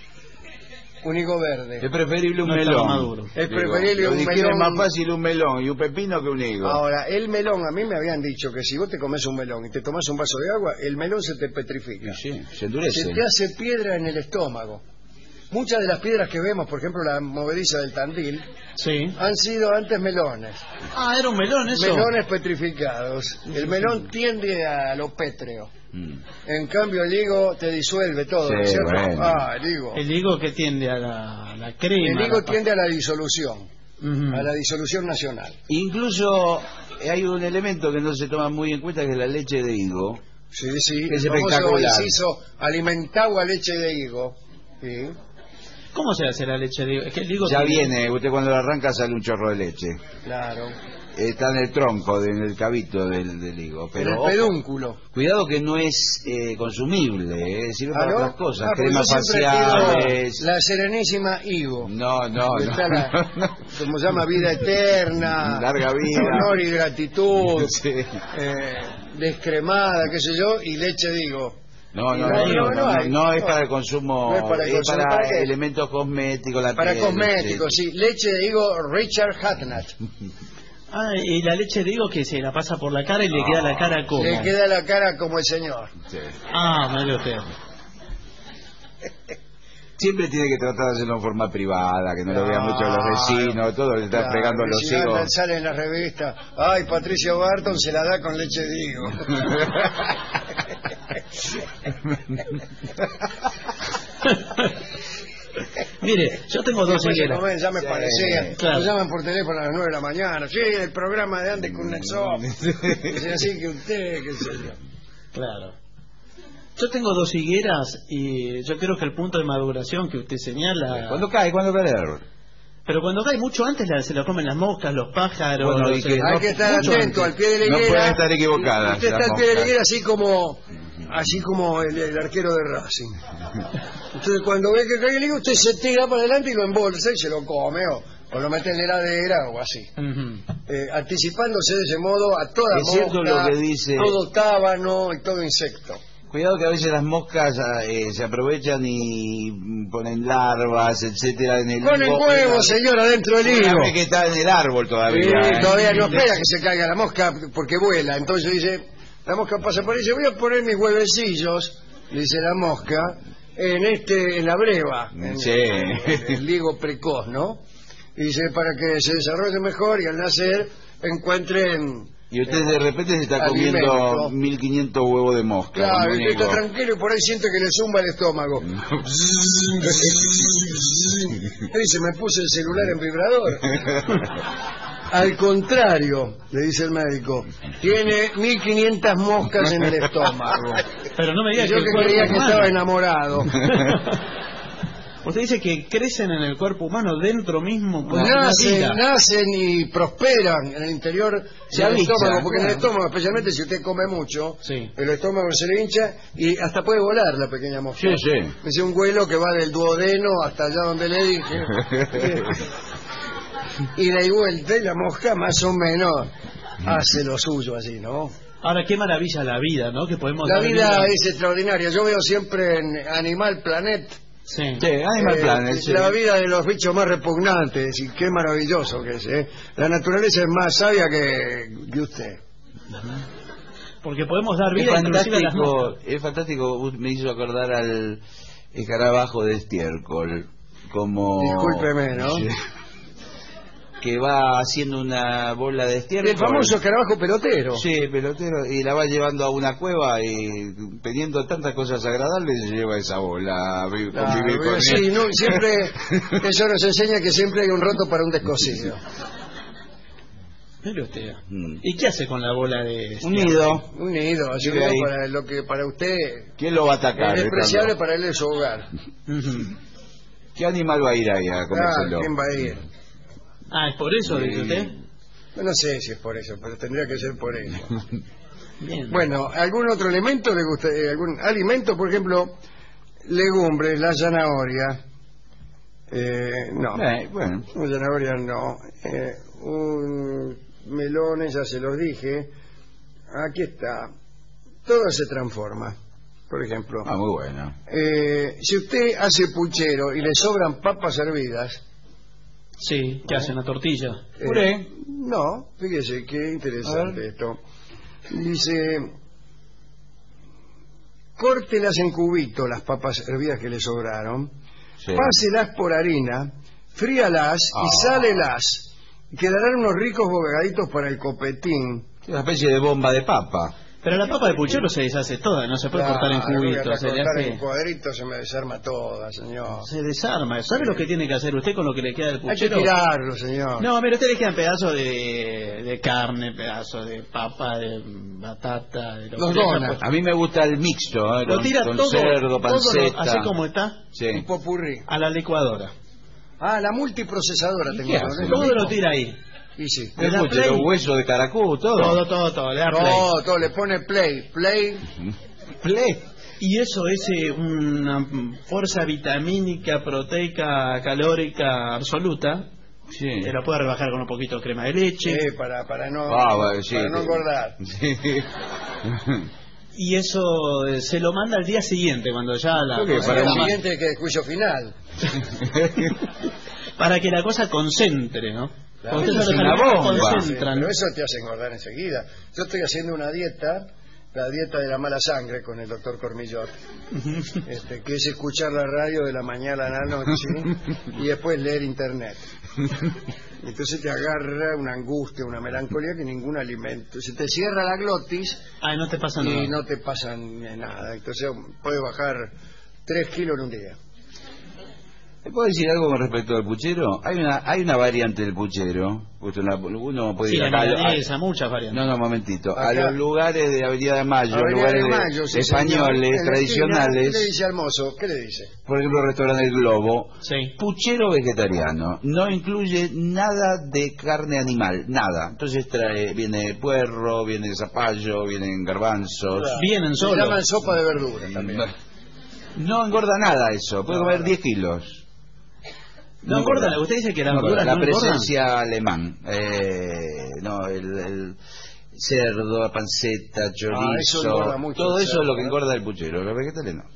verde. Es preferible un No está melón. maduro. Es preferible un Es melón. más fácil un melón y un pepino que un higo. Ahora, el melón, a mí me habían dicho que si vos te comes un melón y te tomas un vaso de agua, el melón se te petrifica. Sí, se endurece. Se te hace piedra en el estómago. Muchas de las piedras que vemos, por ejemplo la movediza del Tandil, Sí. han sido antes melones. Ah, era un melón eso. Melones petrificados. El melón tiende a lo pétreo. En cambio el higo te disuelve todo, Sí, ¿no es cierto? bueno. El higo. El higo que tiende a la crema. El higo la tiende a la disolución, Ujú. a la disolución nacional. Incluso hay un elemento que no se toma muy en cuenta, que es la leche de higo. Sí, sí, Es el famoso espectacular. inciso alimentado a leche de higo. Sí. ¿Cómo se hace la leche de higo? Es que el higo Ya tiene- viene, usted cuando lo arranca sale un chorro de leche. Claro. Está en el tronco, en el cabito del higo. En Pero el ojo, pedúnculo. cuidado que no es consumible, sirve para ¿no? otras cosas, Porque cremas yo siempre faciales. pido la serenísima higo. No, Está la, como se llama, vida eterna, Larga vida. honor y gratitud, Sí. descremada, qué sé yo, y leche de higo. No, hay. no es para el consumo, No es para el consumo, para ¿para qué? elementos cosméticos, la Para piel, cosméticos, sí. Leche de higo Richard Hatnat. Ah, y la leche de higo que se la pasa por la cara y le queda la cara como. Le queda la cara como el señor. Sí. Ah, mire usted. Siempre tiene que tratar de hacerlo en forma privada, que no lo vean mucho los vecinos, todo le está fregando a los si hijos. sale en la revista, ay, Patricio Barton se la da con leche de higo. Mire, yo tengo dos Después se higueras. comen, ya me parecía. claro. Me llaman por teléfono a las 9 de la mañana. Sí, el programa de Andes con Nexop. Así que usted, qué sé yo. Claro. Yo tengo dos higueras y yo creo que el punto de maduración que usted señala. ¿Cuándo cae? Pero cuando cae mucho antes se lo comen las moscas, los pájaros. Bueno, y que Hay que estar atento al pie de la No higuera. pueden estar equivocadas. Usted está las al pie de la moscas. higuera así como el arquero de Racing. Entonces cuando ve que cae el higo, usted se tira para adelante y lo embolsa y se lo come o lo mete en la heladera o así. Ujú. Anticipándose de ese modo a toda Es cierto mosca, lo que dice- todo tábano y todo insecto. Cuidado que a veces las moscas se aprovechan y ponen larvas, etcétera, en el Ponen higo. huevos, señora, dentro del higo. Dígame que está en el árbol todavía. Sí, todavía no espera que se caiga la mosca porque vuela. Entonces dice, la mosca pasa por ahí y dice, voy a poner mis huevecillos, dice la mosca, en la breva, en Sí. el higo precoz, ¿no? Y dice, para que se desarrolle mejor y al nacer encuentren... Y usted de repente se está Alimento. comiendo 1500 huevos de mosca. Claro, y usted muñeco. está tranquilo y por ahí siente que le zumba el estómago. Dice, me puse el celular en vibrador. Al contrario, le dice el médico, tiene 1500 moscas en el estómago. Pero no me diga Y yo que que el cuerpo creía que humano- estaba enamorado. Usted dice que crecen en el cuerpo humano dentro mismo. Pues, de la vida. Nacen y prosperan en el interior Se del avichan, estómago, porque en el claro. estómago, especialmente si usted come mucho, Sí. el estómago se le hincha y hasta puede volar la pequeña mosca. Sí, sí. Es un vuelo que va del duodeno hasta allá donde le dije. Ida y vuelta, y la mosca más o menos hace lo suyo así, ¿no? Ahora, qué maravilla la vida, ¿no? Que podemos La dar vida es extraordinaria. Yo veo siempre en Animal Planet Sí. Sí, Animal Planet. sí. la vida de los bichos más repugnantes, y qué maravilloso que es, ¿eh? La naturaleza es más sabia que usted. Porque podemos dar Es vida inclusive a las moscas. es fantástico, me hizo acordar al escarabajo de estiércol, como... Discúlpeme, ¿no? Sí. Que va haciendo una bola de estiércol. El famoso escarabajo pelotero. Sí, pelotero, y la va llevando a una cueva y teniendo tantas cosas agradables se lleva esa bola a convivir con Sí, él. no, siempre, eso nos enseña que siempre hay un roto para un descosido. Mire usted. Mm. ¿Y qué hace con la bola de Un nido. Un nido, así Sí, que ahí. para lo que para usted ¿Quién lo va a atacar? es despreciable, Ricardo? para él es su hogar. Ujú. ¿Qué animal va a ir ahí a comérselo? ¿Quién va a ir? Ah, ¿es por eso, dice usted? No sé si es por eso, pero tendría que ser por eso. Bien. Bueno, ¿algún otro elemento le gusta? ¿Algún alimento, por ejemplo, legumbres, la zanahoria? No. Bueno. Un zanahoria no. Un melones, ya se los dije. Aquí está. Todo se transforma. Por ejemplo, Ah, muy bueno. si usted hace puchero y le sobran papas hervidas, Sí, ¿qué hace? ¿Una tortilla? Puré. no, fíjese qué interesante esto. Dice, córtelas en cubitos las papas hervidas que le sobraron, Sí. páselas por harina, fríalas y sálelas. Y quedarán unos ricos bogaditos para el copetín. Una especie de bomba de papa. Pero la papa de puchero se deshace toda, no se puede cortar en Claro, voy a cubitos. Se le cortar en hace... cuadritos, se me desarma toda, señor. Se desarma. ¿Sabe lo que tiene que hacer usted con lo que le queda del Hay que puchero? tirarlo, señor. No, pero a usted le quedan pedazos de carne, pedazos de papa, de batata, de lo Los que le donas. haya A mí me gusta el mixto, Lo con, tira con todo, cerdo, todo panceta. así como está, Sí. Un popurrí. a la licuadora. Ah, la multiprocesadora tengo. qué hace? ¿no? Todo lo tira ahí. Y sí. Le da Escuche, play. los huesos de caracú, todo. Todo, le da play. Todo, le pone play. Play. Y eso es una fuerza vitamínica, proteica, calórica absoluta. Sí. La puede rebajar con un poquito de crema de leche. Para no, Ah, vale, sí. para no engordar. Sí. Y eso se lo manda al día siguiente, cuando ya la... Para el siguiente que es juicio final. Para que la cosa concentre, ¿no? Claro, Ustedes eso es son una los que bomba. concentran. Pero eso te hace engordar enseguida. Yo estoy haciendo una dieta, la dieta de la mala sangre con el doctor Cormillot, que es escuchar la radio de la mañana a la noche y después leer internet. Entonces te agarra una angustia, una melancolía que ningún alimento. Se te cierra la glotis No te pasa y nada. no te pasa nada. Entonces puedes bajar 3 kilos en un día. ¿Me puedo decir algo con respecto al puchero? Hay una variante del puchero. Uno puede Sí, ir la acá milanesa, muchas variantes. No, momentito. Acá. A los lugares de Avenida de Mayo, Avenida lugares de Mayo, sí, españoles, señor. En la tradicionales. esquina, ¿qué le dice al mozo? ¿Qué le dice? Por ejemplo, el restaurante El Globo. Sí. Puchero vegetariano. No incluye nada de carne animal, nada. Entonces viene puerro, viene zapallo, vienen garbanzos. Claro. Vienen Se solos. llaman sopa de verdura también. No engorda nada eso. Puede No, comer no. 10 kilos. No engorda. Usted dice que las No, verduras la no engordan. presencia alemán. No, el cerdo, la panceta, eso chorizo, engorda mucho todo el eso cerdo, es lo que ¿eh? engorda el puchero. Los vegetales no.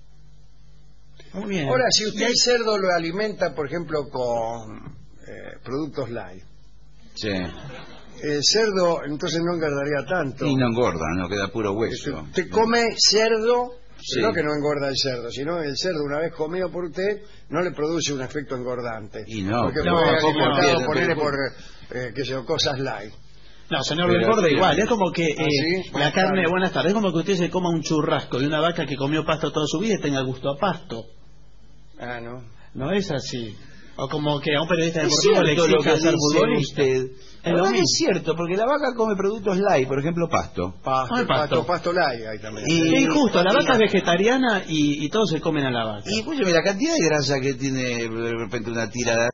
Muy bien. Ahora, si usted el cerdo lo alimenta, por ejemplo, con productos light, Sí. el cerdo entonces no engordaría tanto. Y no engorda, no queda puro hueso. Usted come cerdo, Sí. no que no engorda el cerdo, sino el cerdo una vez comido por usted no le produce un efecto engordante. Y no, porque no, fue tampoco alimentado pierde, ponerle pero- por qué sé yo, cosas light. No, señor, lo Pero engorda sí. igual. Es como que ¿sí? la carne, buenas tardes, es como que usted se coma un churrasco de una vaca que comió pasto toda su vida y tenga gusto a pasto. Ah, no. No es así. O como que a un periodista Es deportivo le cierto lo que exija ser dice futbolista. usted. Es La lo verdad que mismo. es cierto, porque la vaca come productos light, por ejemplo, pasto. Pasto light hay también. Y- Es injusto, la y- vaca es vegetariana y todos se comen a la vaca. Y escúchame, la cantidad de grasa que tiene de repente una tira de